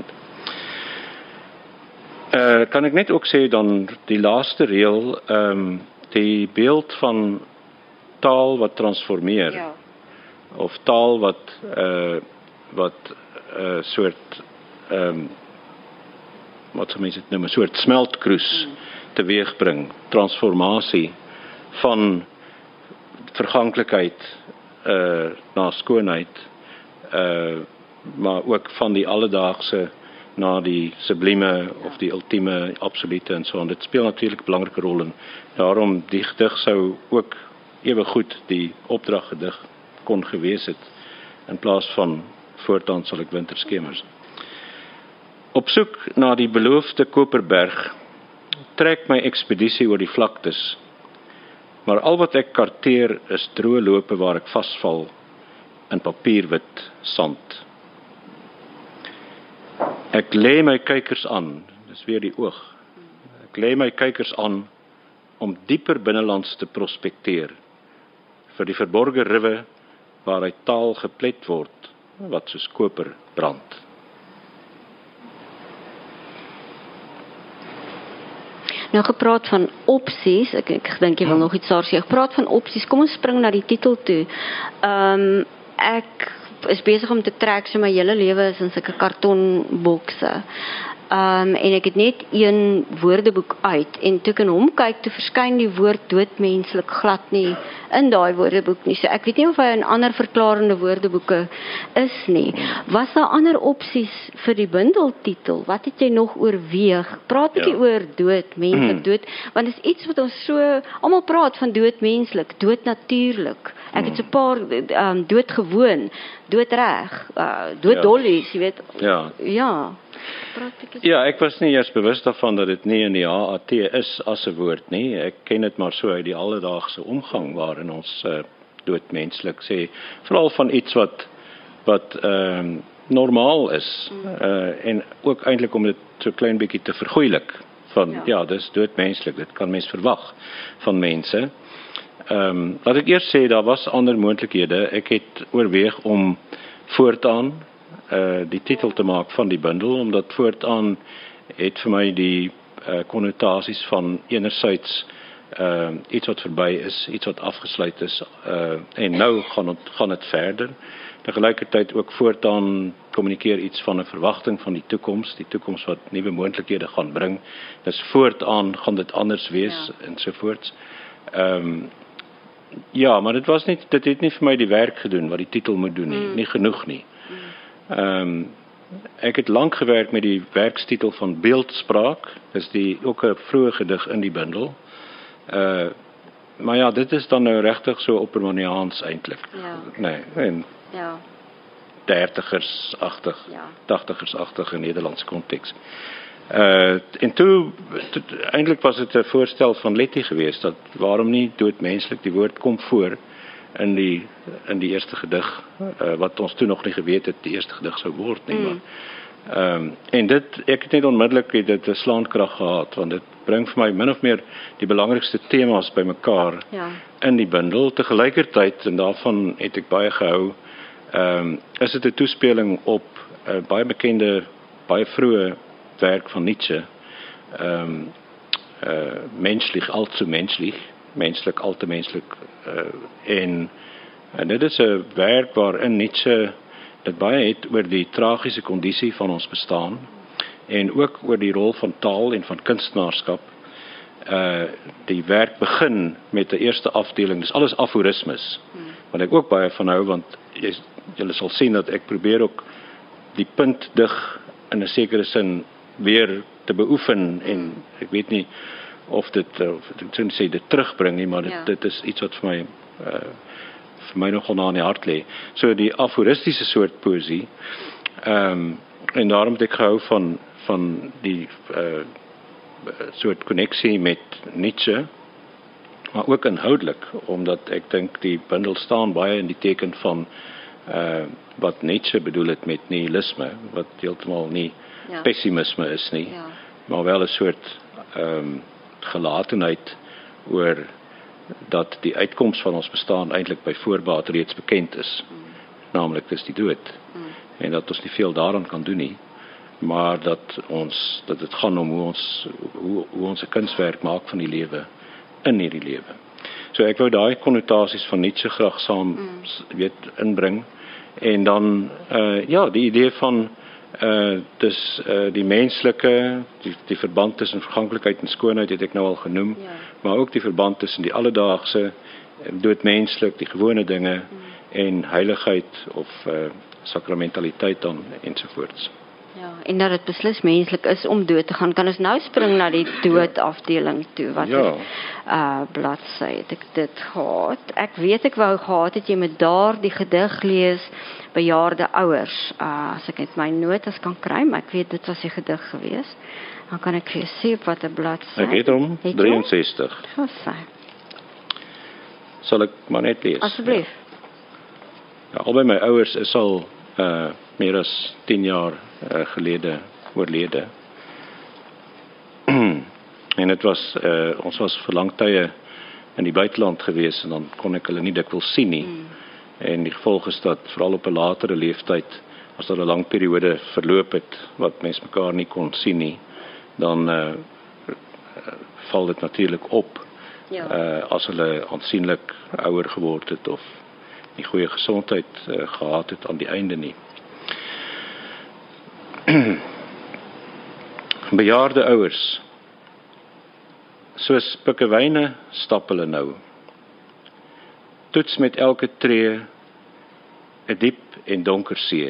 Uh, kan ek net ook sê dan, die laaste reël, um, die beeld van taal wat transformeer, ja. of taal wat uh, wat 'n uh, soort um, wat sou mense dit noem, 'n soort smeltkroes mm. teweegbring, transformasie van verganklikheid uh, na skoonheid, uh, maar ook van die alledaagse na die sublieme of die ultieme, absolute en so, en dit speel natuurlik 'n belangrike rol, en daarom die gedig sou ook ewe goed die opdraggedig kon gewees het, in plaas van voortaan sal ek winterskemers. Op soek na die beloofde Koperberg trek my ekspedisie oor die vlaktes, maar al wat ek karteer is droë lope waar ek vasval in papierwit sand. Ek lê my kykers aan, dis weer die oog, ek lê my kykers aan om dieper binnelands te prospekteer, vir die verborge riwe waaruit taal geplet word, wat soos koper brand. Nou gepraat van opsies, ek, ek dink jy wil nog iets daar sê, gepraat van opsies, kom ons spring na die titel toe. Um, ek is besig om te trek, so my hele lewe is in sulke kartonbokse. Um, en ek het net een woordeboek uit, en toe ek in hom kyk, toe verskyn die woord doodmenslik glad nie in daai woordeboek nie, so ek weet nie of hy in ander verklarende woordeboeke is nie. Was daar ander opsies vir die bundeltitel? Wat het jy nog oorweeg? Praat 'n bietjie ja. oor dood, menslik, dood, want dit is iets wat ons so, almal praat van dood menslik, dood natuurlik. Ek het so 'n paar, um, doodgewoon, doodreg, uh, dooddollies, jy weet. Ja. Ja. Ja, ek was nie eers bewus daarvan dat dit nie in die H A T is as 'n woord nie. Ek ken dit maar so uit die alledaagse omgang waarin ons uh, doodmenslik sê, veral van iets wat wat ehm um, normaal is uh, en ook eintlik om dit so klein bietjie te vergoeilik van ja, ja dis doodmenslik, dit kan mens verwag van mense. Ehm um, laat ek eers sê daar was ander moontlikhede. Ek het oorweeg om voortaan Uh, die titel te maak van die bundel, omdat voortaan het vir my die uh, konnotasies van enerzijds uh, iets wat verby is, iets wat afgesluit is, uh, en nou gaan het, gaan het verder. Tegelijkertijd ook voortaan kommunikeer iets van 'n verwagting van die toekoms, die toekoms wat nuwe moontlikhede gaan bring. Dus voortaan gaan dit anders wees, ja. ensovoorts. Um, ja, maar dit was nie, dit het nie vir my die werk gedoen wat die titel moet doen nie, mm. nie genoeg nie. Um, ek het lank gewerk met die werkstitel van Beeldspraak, dis die ook 'n vroeë gedig in die bundel. Uh, maar ja, dit is dan nou regtig so oppermaniaans eintlik. Ja. Nee, en ja. dertigers-agtig, ja. tachtigers-agtige Nederlandse konteks. Uh, en toe, to, eintlik was dit 'n voorstel van Letty geweest, dat waarom nie doodmenslik, die woord kom voor in die in die eerste gedig, uh, wat ons toe nog nie geweet het die eerste gedig sou word nie, mm. maar um, en dit, ek het net onmiddellik dit 'n slaankrag gehad, want dit bring vir my min of meer die belangrikste temas bymekaar ja. in die bundel. Tegelijkertijd, en daarvan het ek baie gehou, um, is dit 'n toespeling op uh, baie bekende, baie vroeë werk van Nietzsche, um, uh, menslich, allzu menslich, menslik, al te menslik, uh, en, en dit is 'n werk waarin Nietzsche dit baie het oor die tragiese kondisie van ons bestaan, en ook oor die rol van taal en van kunstenaarskap. Uh, die werk begin met die eerste afdeling, dis alles aforismes, hmm. wat ek ook baie van hou, want jy, julle sal sien dat ek probeer ook die punt dig in 'n sekere sin weer te beoefen, en ek weet nie of dit, of ek sou sê dit terugbring nie, maar dit, ja. dit is iets wat vir my uh, vir my nogal na in die hart lê. So die aforistiese soort poësie, um, en daarom het ek gehou van, van die uh, soort konneksie met Nietzsche, maar ook inhoudelik, omdat ek dink die bundel staan baie in die teken van uh, wat Nietzsche bedoel het met nihilisme, wat heeltemal nie ja. pessimisme is nie, ja. maar wel 'n soort um, gelatenheid oor dat die uitkoms van ons bestaan eintlik by voorbaat reeds bekend is, mm. naamlik dis die dood, mm. en dat ons nie veel daaraan kan doen nie, maar dat ons, dat dit gaan om hoe ons hoe, hoe ons 'n kunswerk maak van die lewe in hierdie lewe. So ek wou daai konnotasies van Nietzsche graag saam mm. weet inbring, en dan uh, ja, die idee van uh, dis uh, die menslike, die, die verband tussen verganklikheid en skoonheid het ek nou al genoem, ja. maar ook die verband tussen die alledaagse, doodmenslik, die gewone dinge, mm. en heiligheid of uh, sakramentaliteit dan ensovoorts. Ja, en dat dit beslis menslik is om dood te gaan. Kan ons nou spring na die doodafdeling toe? Wat ja. uh, bladsy het ek dit gehad? Ek weet ek wou gehad het jy met daar die gedig lees, bejaarde ouers. Uh, as ek net my notas kan kry, maar ek weet dit was die gedig gewees. Dan kan ek vir jou sê op wat 'n bladsy. Ek het hom drieënsestig. Goed. Sal ek maar net lees? Asseblief. Ja, albei my ouers is al uh, meer as tien jaar uh, gelede oorlede. En dit was, uh, ons was vir lang tye in die buiteland gewees, en dan kon ek hulle nie dikwels sien nie. Mm. En die gevolg is dat veral op 'n latere leeftyd, as daar 'n lang periode verloop het wat mens mekaar nie kon sien nie, dan uh, val dit natuurlik op Ja. uh, as hulle aansienlik ouer geword het of nie goeie gesondheid uh, gehad het aan die einde nie. Bejaarde ouers, soos pikkewyne stap hulle nou. Toets met elke tree 'n diep en donker see.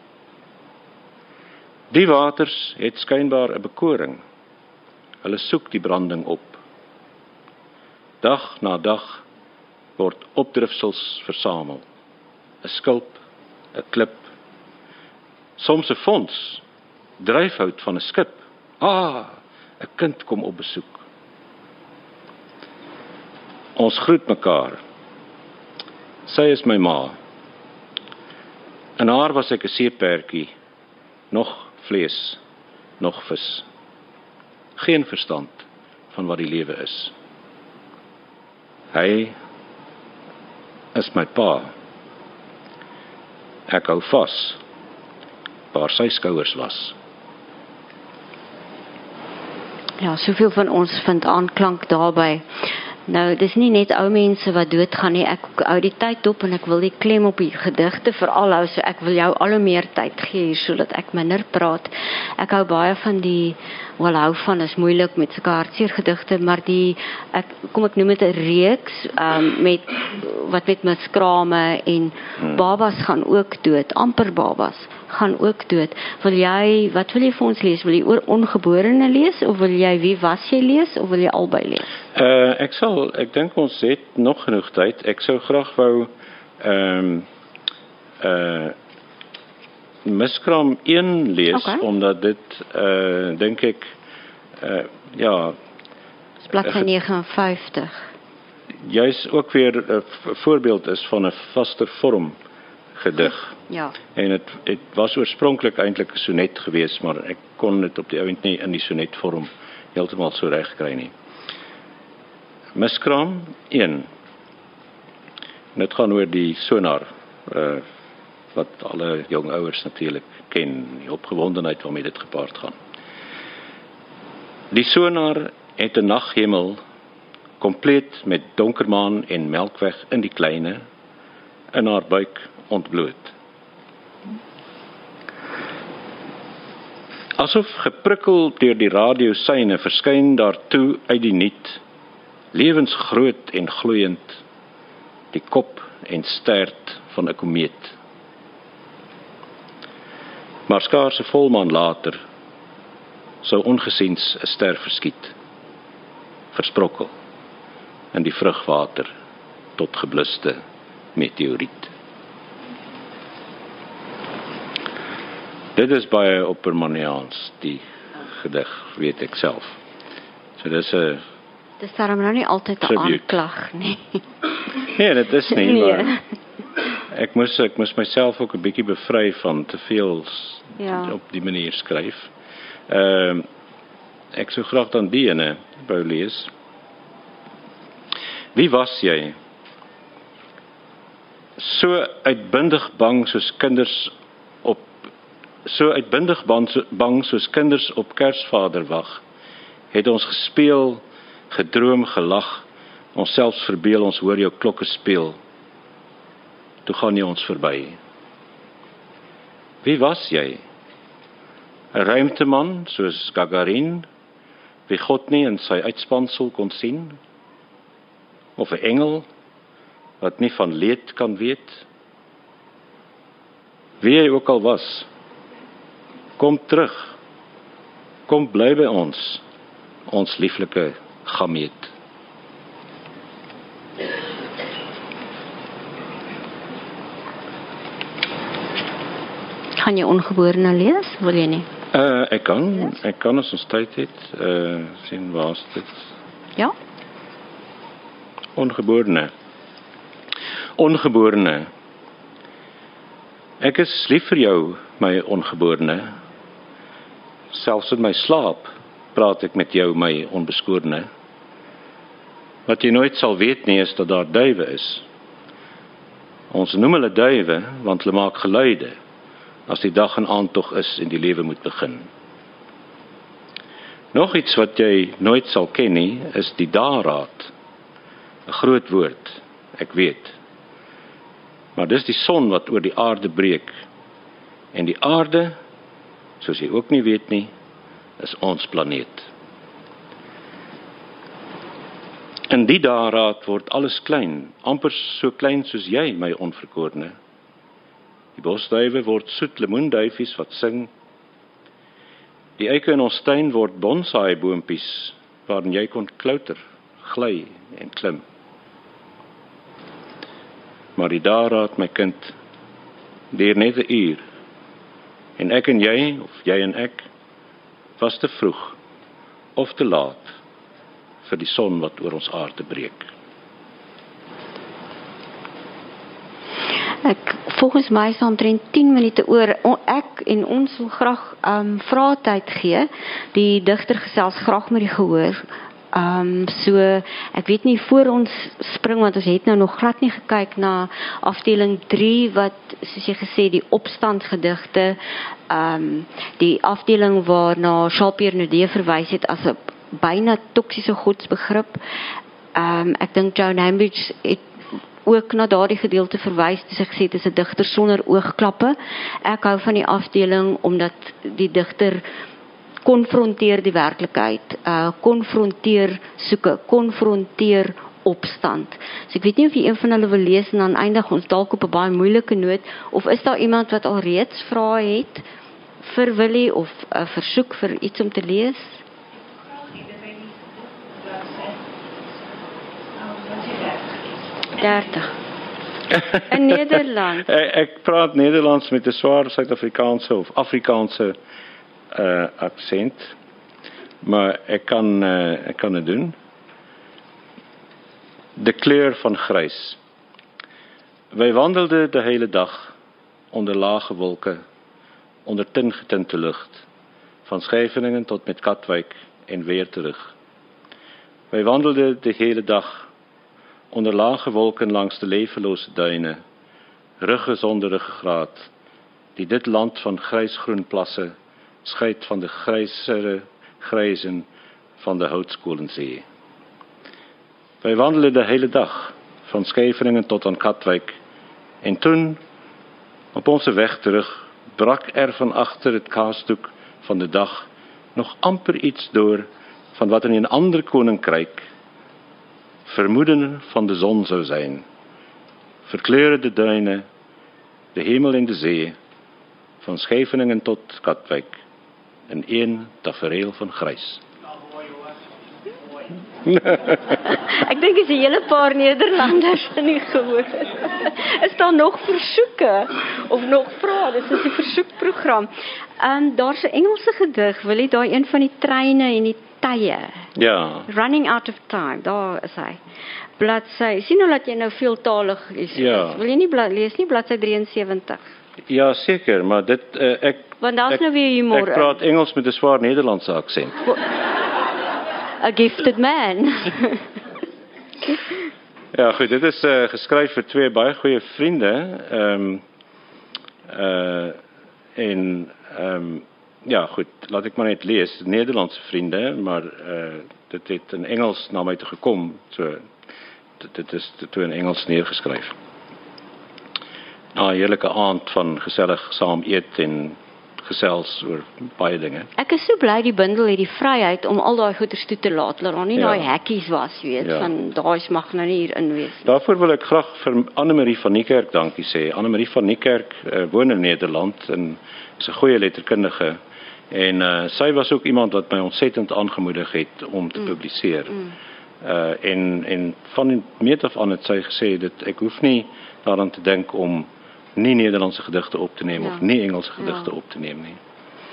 Die waters het skynbaar 'n bekoring. Hulle soek die branding op. Dag na dag word opdrifsels versamel. 'n Skulp, 'n klip, soms 'n fonds, dryfhout van 'n skip. Ah, 'n kind kom op besoek. Ons groet mekaar. Sy is my ma. In haar was ek 'n seepertjie, nog vlees, nog vis. Geen verstand van wat die lewe is. Hy is my pa. Ek hou vas waar sy skouers was. Ja, soveel van ons vind aanklank daarbey. Nou, dis nie net ou mense wat doodgaan nie. Ek hou die tyd op en ek wil die klem op die gedigte veral hou, so ek wil jou al hoe meer tyd gee hier sodat ek minder praat. Ek hou baie van die, wel hou van is moeilik met sulke hartseer gedigte, maar die ek kom ek noem dit 'n reeks um, met wat met miskrame en hmm. babas gaan ook dood, amper babas gaan ook dood. Wil jy, wat wil jy vir ons lees? Wil jy oor ongeborene lees of wil jy wie was jy lees of wil jy albei lees? Uh, ek sal, ek dink ons het nog genoeg tyd. Ek sou graag wou ehm um, uh, Miskraam een lees, okay. Omdat dit uh, dink ek uh, ja, dis bladsy negenenvyftig. Juis ook weer 'n voorbeeld is van 'n vaster vorm gedig. Ja. En het, het was oorspronklik eintlik 'n sonnet geweest, maar ek kon dit op die ouend nie in die sonnetvorm heeltemal so reg kry nie. Miskraam een. Dit gaan oor die sonar, uh, wat alle jong ouers natuurlik ken, die opgewondenheid waarmee dit gepaard gaan. Die sonar het 'n naghemel kompleet met donkermaan en melkweg in die kleine, in haar buik ontbloot. Asof geprikkel deur die radiosyne verskyn daartoe uit die niet, lewensgroot en gloeiend, die kop en stert van 'n komeet. Maar skaars 'n volmaan later sou ongesiens 'n ster verskiet, versprokkel in die vrugwater tot gebluste meteoriet. Dit is baie Oppermaniaans, die gedig, weet ek self. So dis 'n Dis daarom nou nie altyd 'n aanklag nie. Nee, dit is nie, nee. maar ek moes ek moes myself ook 'n bietjie bevry van te veel ja. op die manier skryf. Ehm uh, ek sou graag dan die ene wou lees. Wie was jy? So uitbundig bang soos kinders op so uitbundig bang, so, bang soos kinders op Kersvader wag. Het ons gespeel, gedroom, gelag, ons selfs verbeel ons hoor jou klokke speel. Toe gaan jy ons verby. Wie was jy? 'n Ruimteman soos Gagarin, wie God nie in sy uitspansel kon sien? Of 'n engel wat nie van leed kan weet? Wie jy ook al was, kom terug. Kom bly by ons, ons lieflike gameet. Kan jy ongeborene lees? Wil jy nie? Uh, ek kan, ek kan as ons tyd het, uh, sien waar is dit? Ja? Ongeborene. Ongeborene. Ek is lief vir jou, my ongeborene. Selfs in my slaap praat ek met jou, my onbeskorene. Wat jy nooit sal weet nie is dat daar duwe is. Ons noem hulle duwe, want hulle maak geluide, as die dag en aandtog is en die lewe moet begin. Nog iets wat jy nooit sal ken nie, is die dageraad. 'n Groot woord, ek weet. Maar dis die son wat oor die aarde breek. En die aarde, soos jy ook nie weet nie, is ons planeet. In die dageraad word alles klein, amper so klein soos jy, my onverkorene. Die bosduwe word soet lemoenduifies wat sing. Die eike in ons tuin word bonsai boompies, waarin jy kon klouter, gly en klim. Maar die dageraad, my kind, duur net 'n uur. En ek en jy, of jy en ek, was te vroeg, of te laat, vir die son wat oor ons aarde breek. Ek, volgens my is omtrent tien minute oor. O, ek en ons wil graag um, vraatyd gee. Die digter gesels graag met die gehoor. Um, so, ek weet nie, voor ons spring, want ons het nou nog glad nie gekyk na afdeling drie, wat, soos jy gesê, die opstandgedigte, um, die afdeling waarna Charles-Pierre Naudet verwys het as 'n byna toksiese godsbegrip. Um, ek dink Joan Hambidge het ook na daardie gedeelte verwys, toe sy gesê het is 'n digter sonder oogklappe. Ek hou van die afdeling omdat die digter konfronteer die werklikheid, uh, konfronteer soeke, konfronteer opstand. So ek weet nie of jy een van hulle wil lees en dan eindig ons dalk op 'n baie moeilike noot, of is daar iemand wat al reeds vrae het vir Willie of 'n uh, versoek vir iets om te lees? dertig. In Nederland. Ek praat Nederlands met 'n swaar Suid-Afrikaanse of Afrikaanse uh, aksent, maar ek kan uh, ek kan dit doen. De kleur van grys. Wij wandelden de hele dag onder lage wolken, onder tingetinte lucht, van Scheveningen tot met Katwijk en weer terug. Wij wandelden de hele dag onder lage wolken langs de levenloze duinen, ruggen zonder ruggengraat, die dit land van grijsgroen plassen scheidt van de grijzere grijzen van de Houtskoolenzee. Wij wandelen de hele dag, van Scheveningen tot aan Katwijk, en toen, op onze weg terug, brak er van achter het kaasdoek van de dag nog amper iets door van wat in een ander koninkrijk vermoeden van de zon zou zijn. Verkleuren de duinen, de hemel en de zee, van Scheveningen tot Katwijk, in één tafereel van grijs. Ek dink is 'n hele paar Nederlanders in die gehoor. Is daar nog versoeke of nog vrae? Dit is 'n versoekprogram. Ehm um, daar's 'n Engelse gedig, wil jy daai een van die treine en die tye? Ja. Running out of time, daar is hy. Bladsy. Sien nou dat jy nou veeltalig is. Ja. Wil jy nie blad, lees nie bladsy drieënsewentig? Ja, seker, maar dit uh, ek Want daar's ek, nou weer humor. Ek praat Engels met 'n swaar Nederlandse aksent. A gifted man. Ja, goed, dit is uh, geskryf vir twee baie goeie vriende. Ehm um, uh en ehm um, ja, goed, laat ek maar net lees. Nederlandse vriende, maar uh dit het in Engels na my toe gekom. So dit, dit is toe in Engels neergeskryf. Na 'n heerlike aand van gesellig saam eet en gesels oor baie dinge. Ek is so bly die bundel het die vryheid om al daai goeders toe te laat, dat daar nie Ja. daai hekkies was, weet, Ja. van daai mag nou nie hier in wees nie. Daarvoor wil ek graag vir Annemarie van Niekerk dankie sê. Annemarie van Niekerk uh, woon in Nederland en is 'n goeie letterkundige. En uh, sy was ook iemand wat my ontsettend aangemoedig het om te mm. publiseer. Mm. Uh, en, en van meet af aan het sy gesê dat ek hoef nie daaraan te dink om nie Nederlandse gedigte op te neem ja. of nie Engelse gedigte ja. op te neem nie.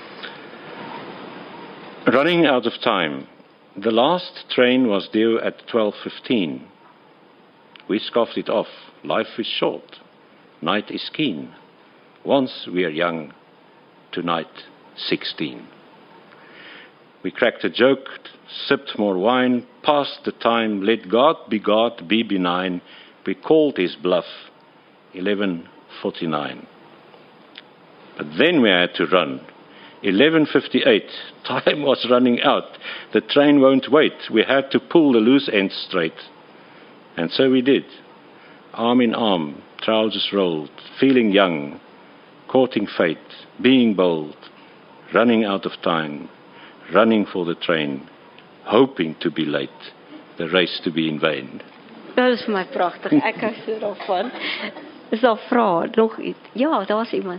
Running out of time. The last train was due at twelve fifteen. We scoffed it off. Life is short. Night is keen. Once we are young, tonight sixteen. We cracked a joke, sipped more wine, passed the time, let God be God, be benign. We called his bluff. eleven forty-nine. But then we had to run. eleven fifty-eight, time was running out. The train won't wait. We had to pull the loose ends straight. And so we did. Arm in arm, trousers rolled, feeling young, courting fate, being bold, running out of time, running for the train, hoping to be late, the race to be in vain. Dat is vir my pragtig. Ek hou so daarvan. Is daar vrae? Nog iets? Ja, daar's iemand.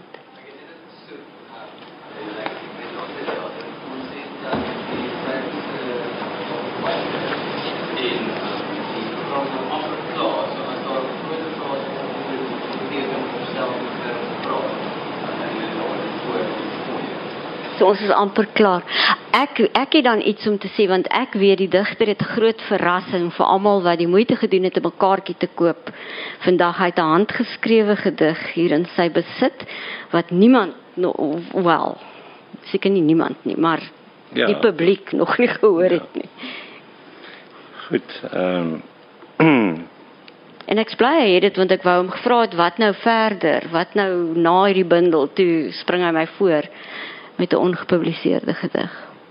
So ons is amper klaar. Ek ek het dan iets om te sê want ek weet die digter het 'n groot verrassing vir almal wat die moeite gedoen het om 'n kaartjie te koop. Vandag hy het 'n handgeskrewe gedig hier in sy besit wat niemand no, wel seker nie niemand nie, maar ja, die publiek nog nie gehoor ja. het nie. Goed. Ehm um, En ek bly hy het dit want ek wou hom gevra het wat nou verder, wat nou na hierdie bundel toe spring hy my voor met 'n ongepubliseerde gedig.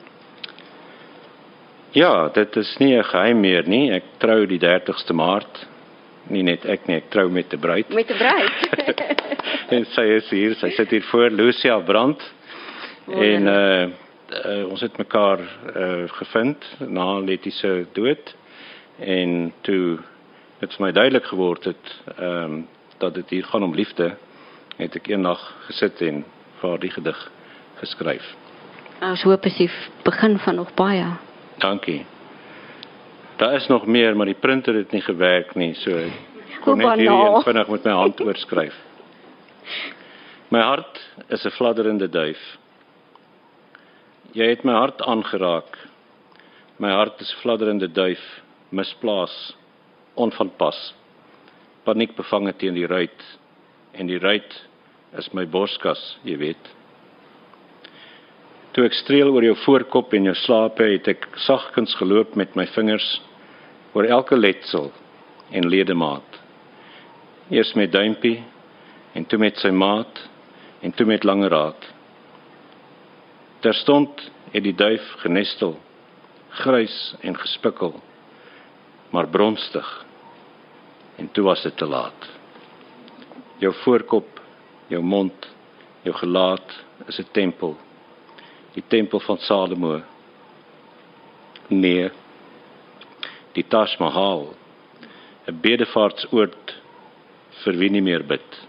Ja, dit is nie 'n geheim meer nie. Ek trou die dertigste Maart. Nie net ek nie, ek trou met 'n bruid. Met 'n bruid. En sy is hier, sy sit hier voor, Lucia Brandt. Oh, en uh, uh, ons het mekaar uh, gevind na Letty se dood. En toe het vir my duidelik geword het um, dat dit hier gaan om liefde, het ek eendag gesit en vir haar die gedig geskryf. Nou so positief begin van nog baie. Dankie. Daar is nog meer, maar die printer het nie gewerk nie, so ek kon net hierdie vinnig met my hand oorskryf. My hart is 'n fladderende duif. Jy het my hart aangeraak. My hart is 'n fladderende duif, misplaas, onvanpas. Paniek bevange teen die ruit, en die ruit is my borskas, jy weet. Toe ek streel oor jou voorkop en jou slape, het ek sagkens geloop met my vingers oor elke letsel en ledemaat. Eers met duimpie, en toe met sy maat, en toe met langeraad. Terstond het die duif genestel, grys en gespikkel, maar bronstig, en toe was dit te laat. Jou voorkop, jou mond, jou gelaat is 'n tempel, die tempel van Salomo. Nee, die Taj Mahal, 'n bedevaartsoord vir wie nie meer bid.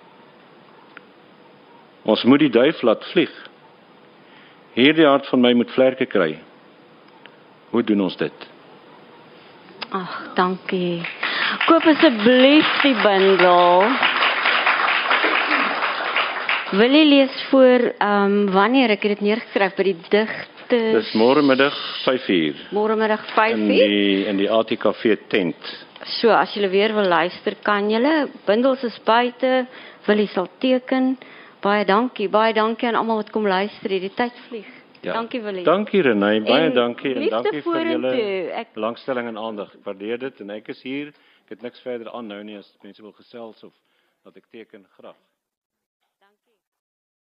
Ons moet die duif laat vlieg. Hierdie hart van my moet vlerke kry. Hoe doen ons dit? Ag, dankie. Koop asseblief die bundel. Wil jy lees voor, um, wanneer ek het dit neergeskryf by die digte? Dis môremiddag vyf uur. Môremiddag vyf uur? In die, in die A T K V tent. So, as julle weer wil luister, kan julle, bundels is buite, wil jy sal teken. Baie dankie, baie dankie aan almal wat kom luister, die tyd vlieg. Ja. Dankie Willie. Dankie Renée, baie en dankie en dankie vir julle ek... belangstelling en aandag. Ek waardeer dit en ek is hier. Ek het niks verder aan nou nie as mense wil gesels of dat ek teken graag.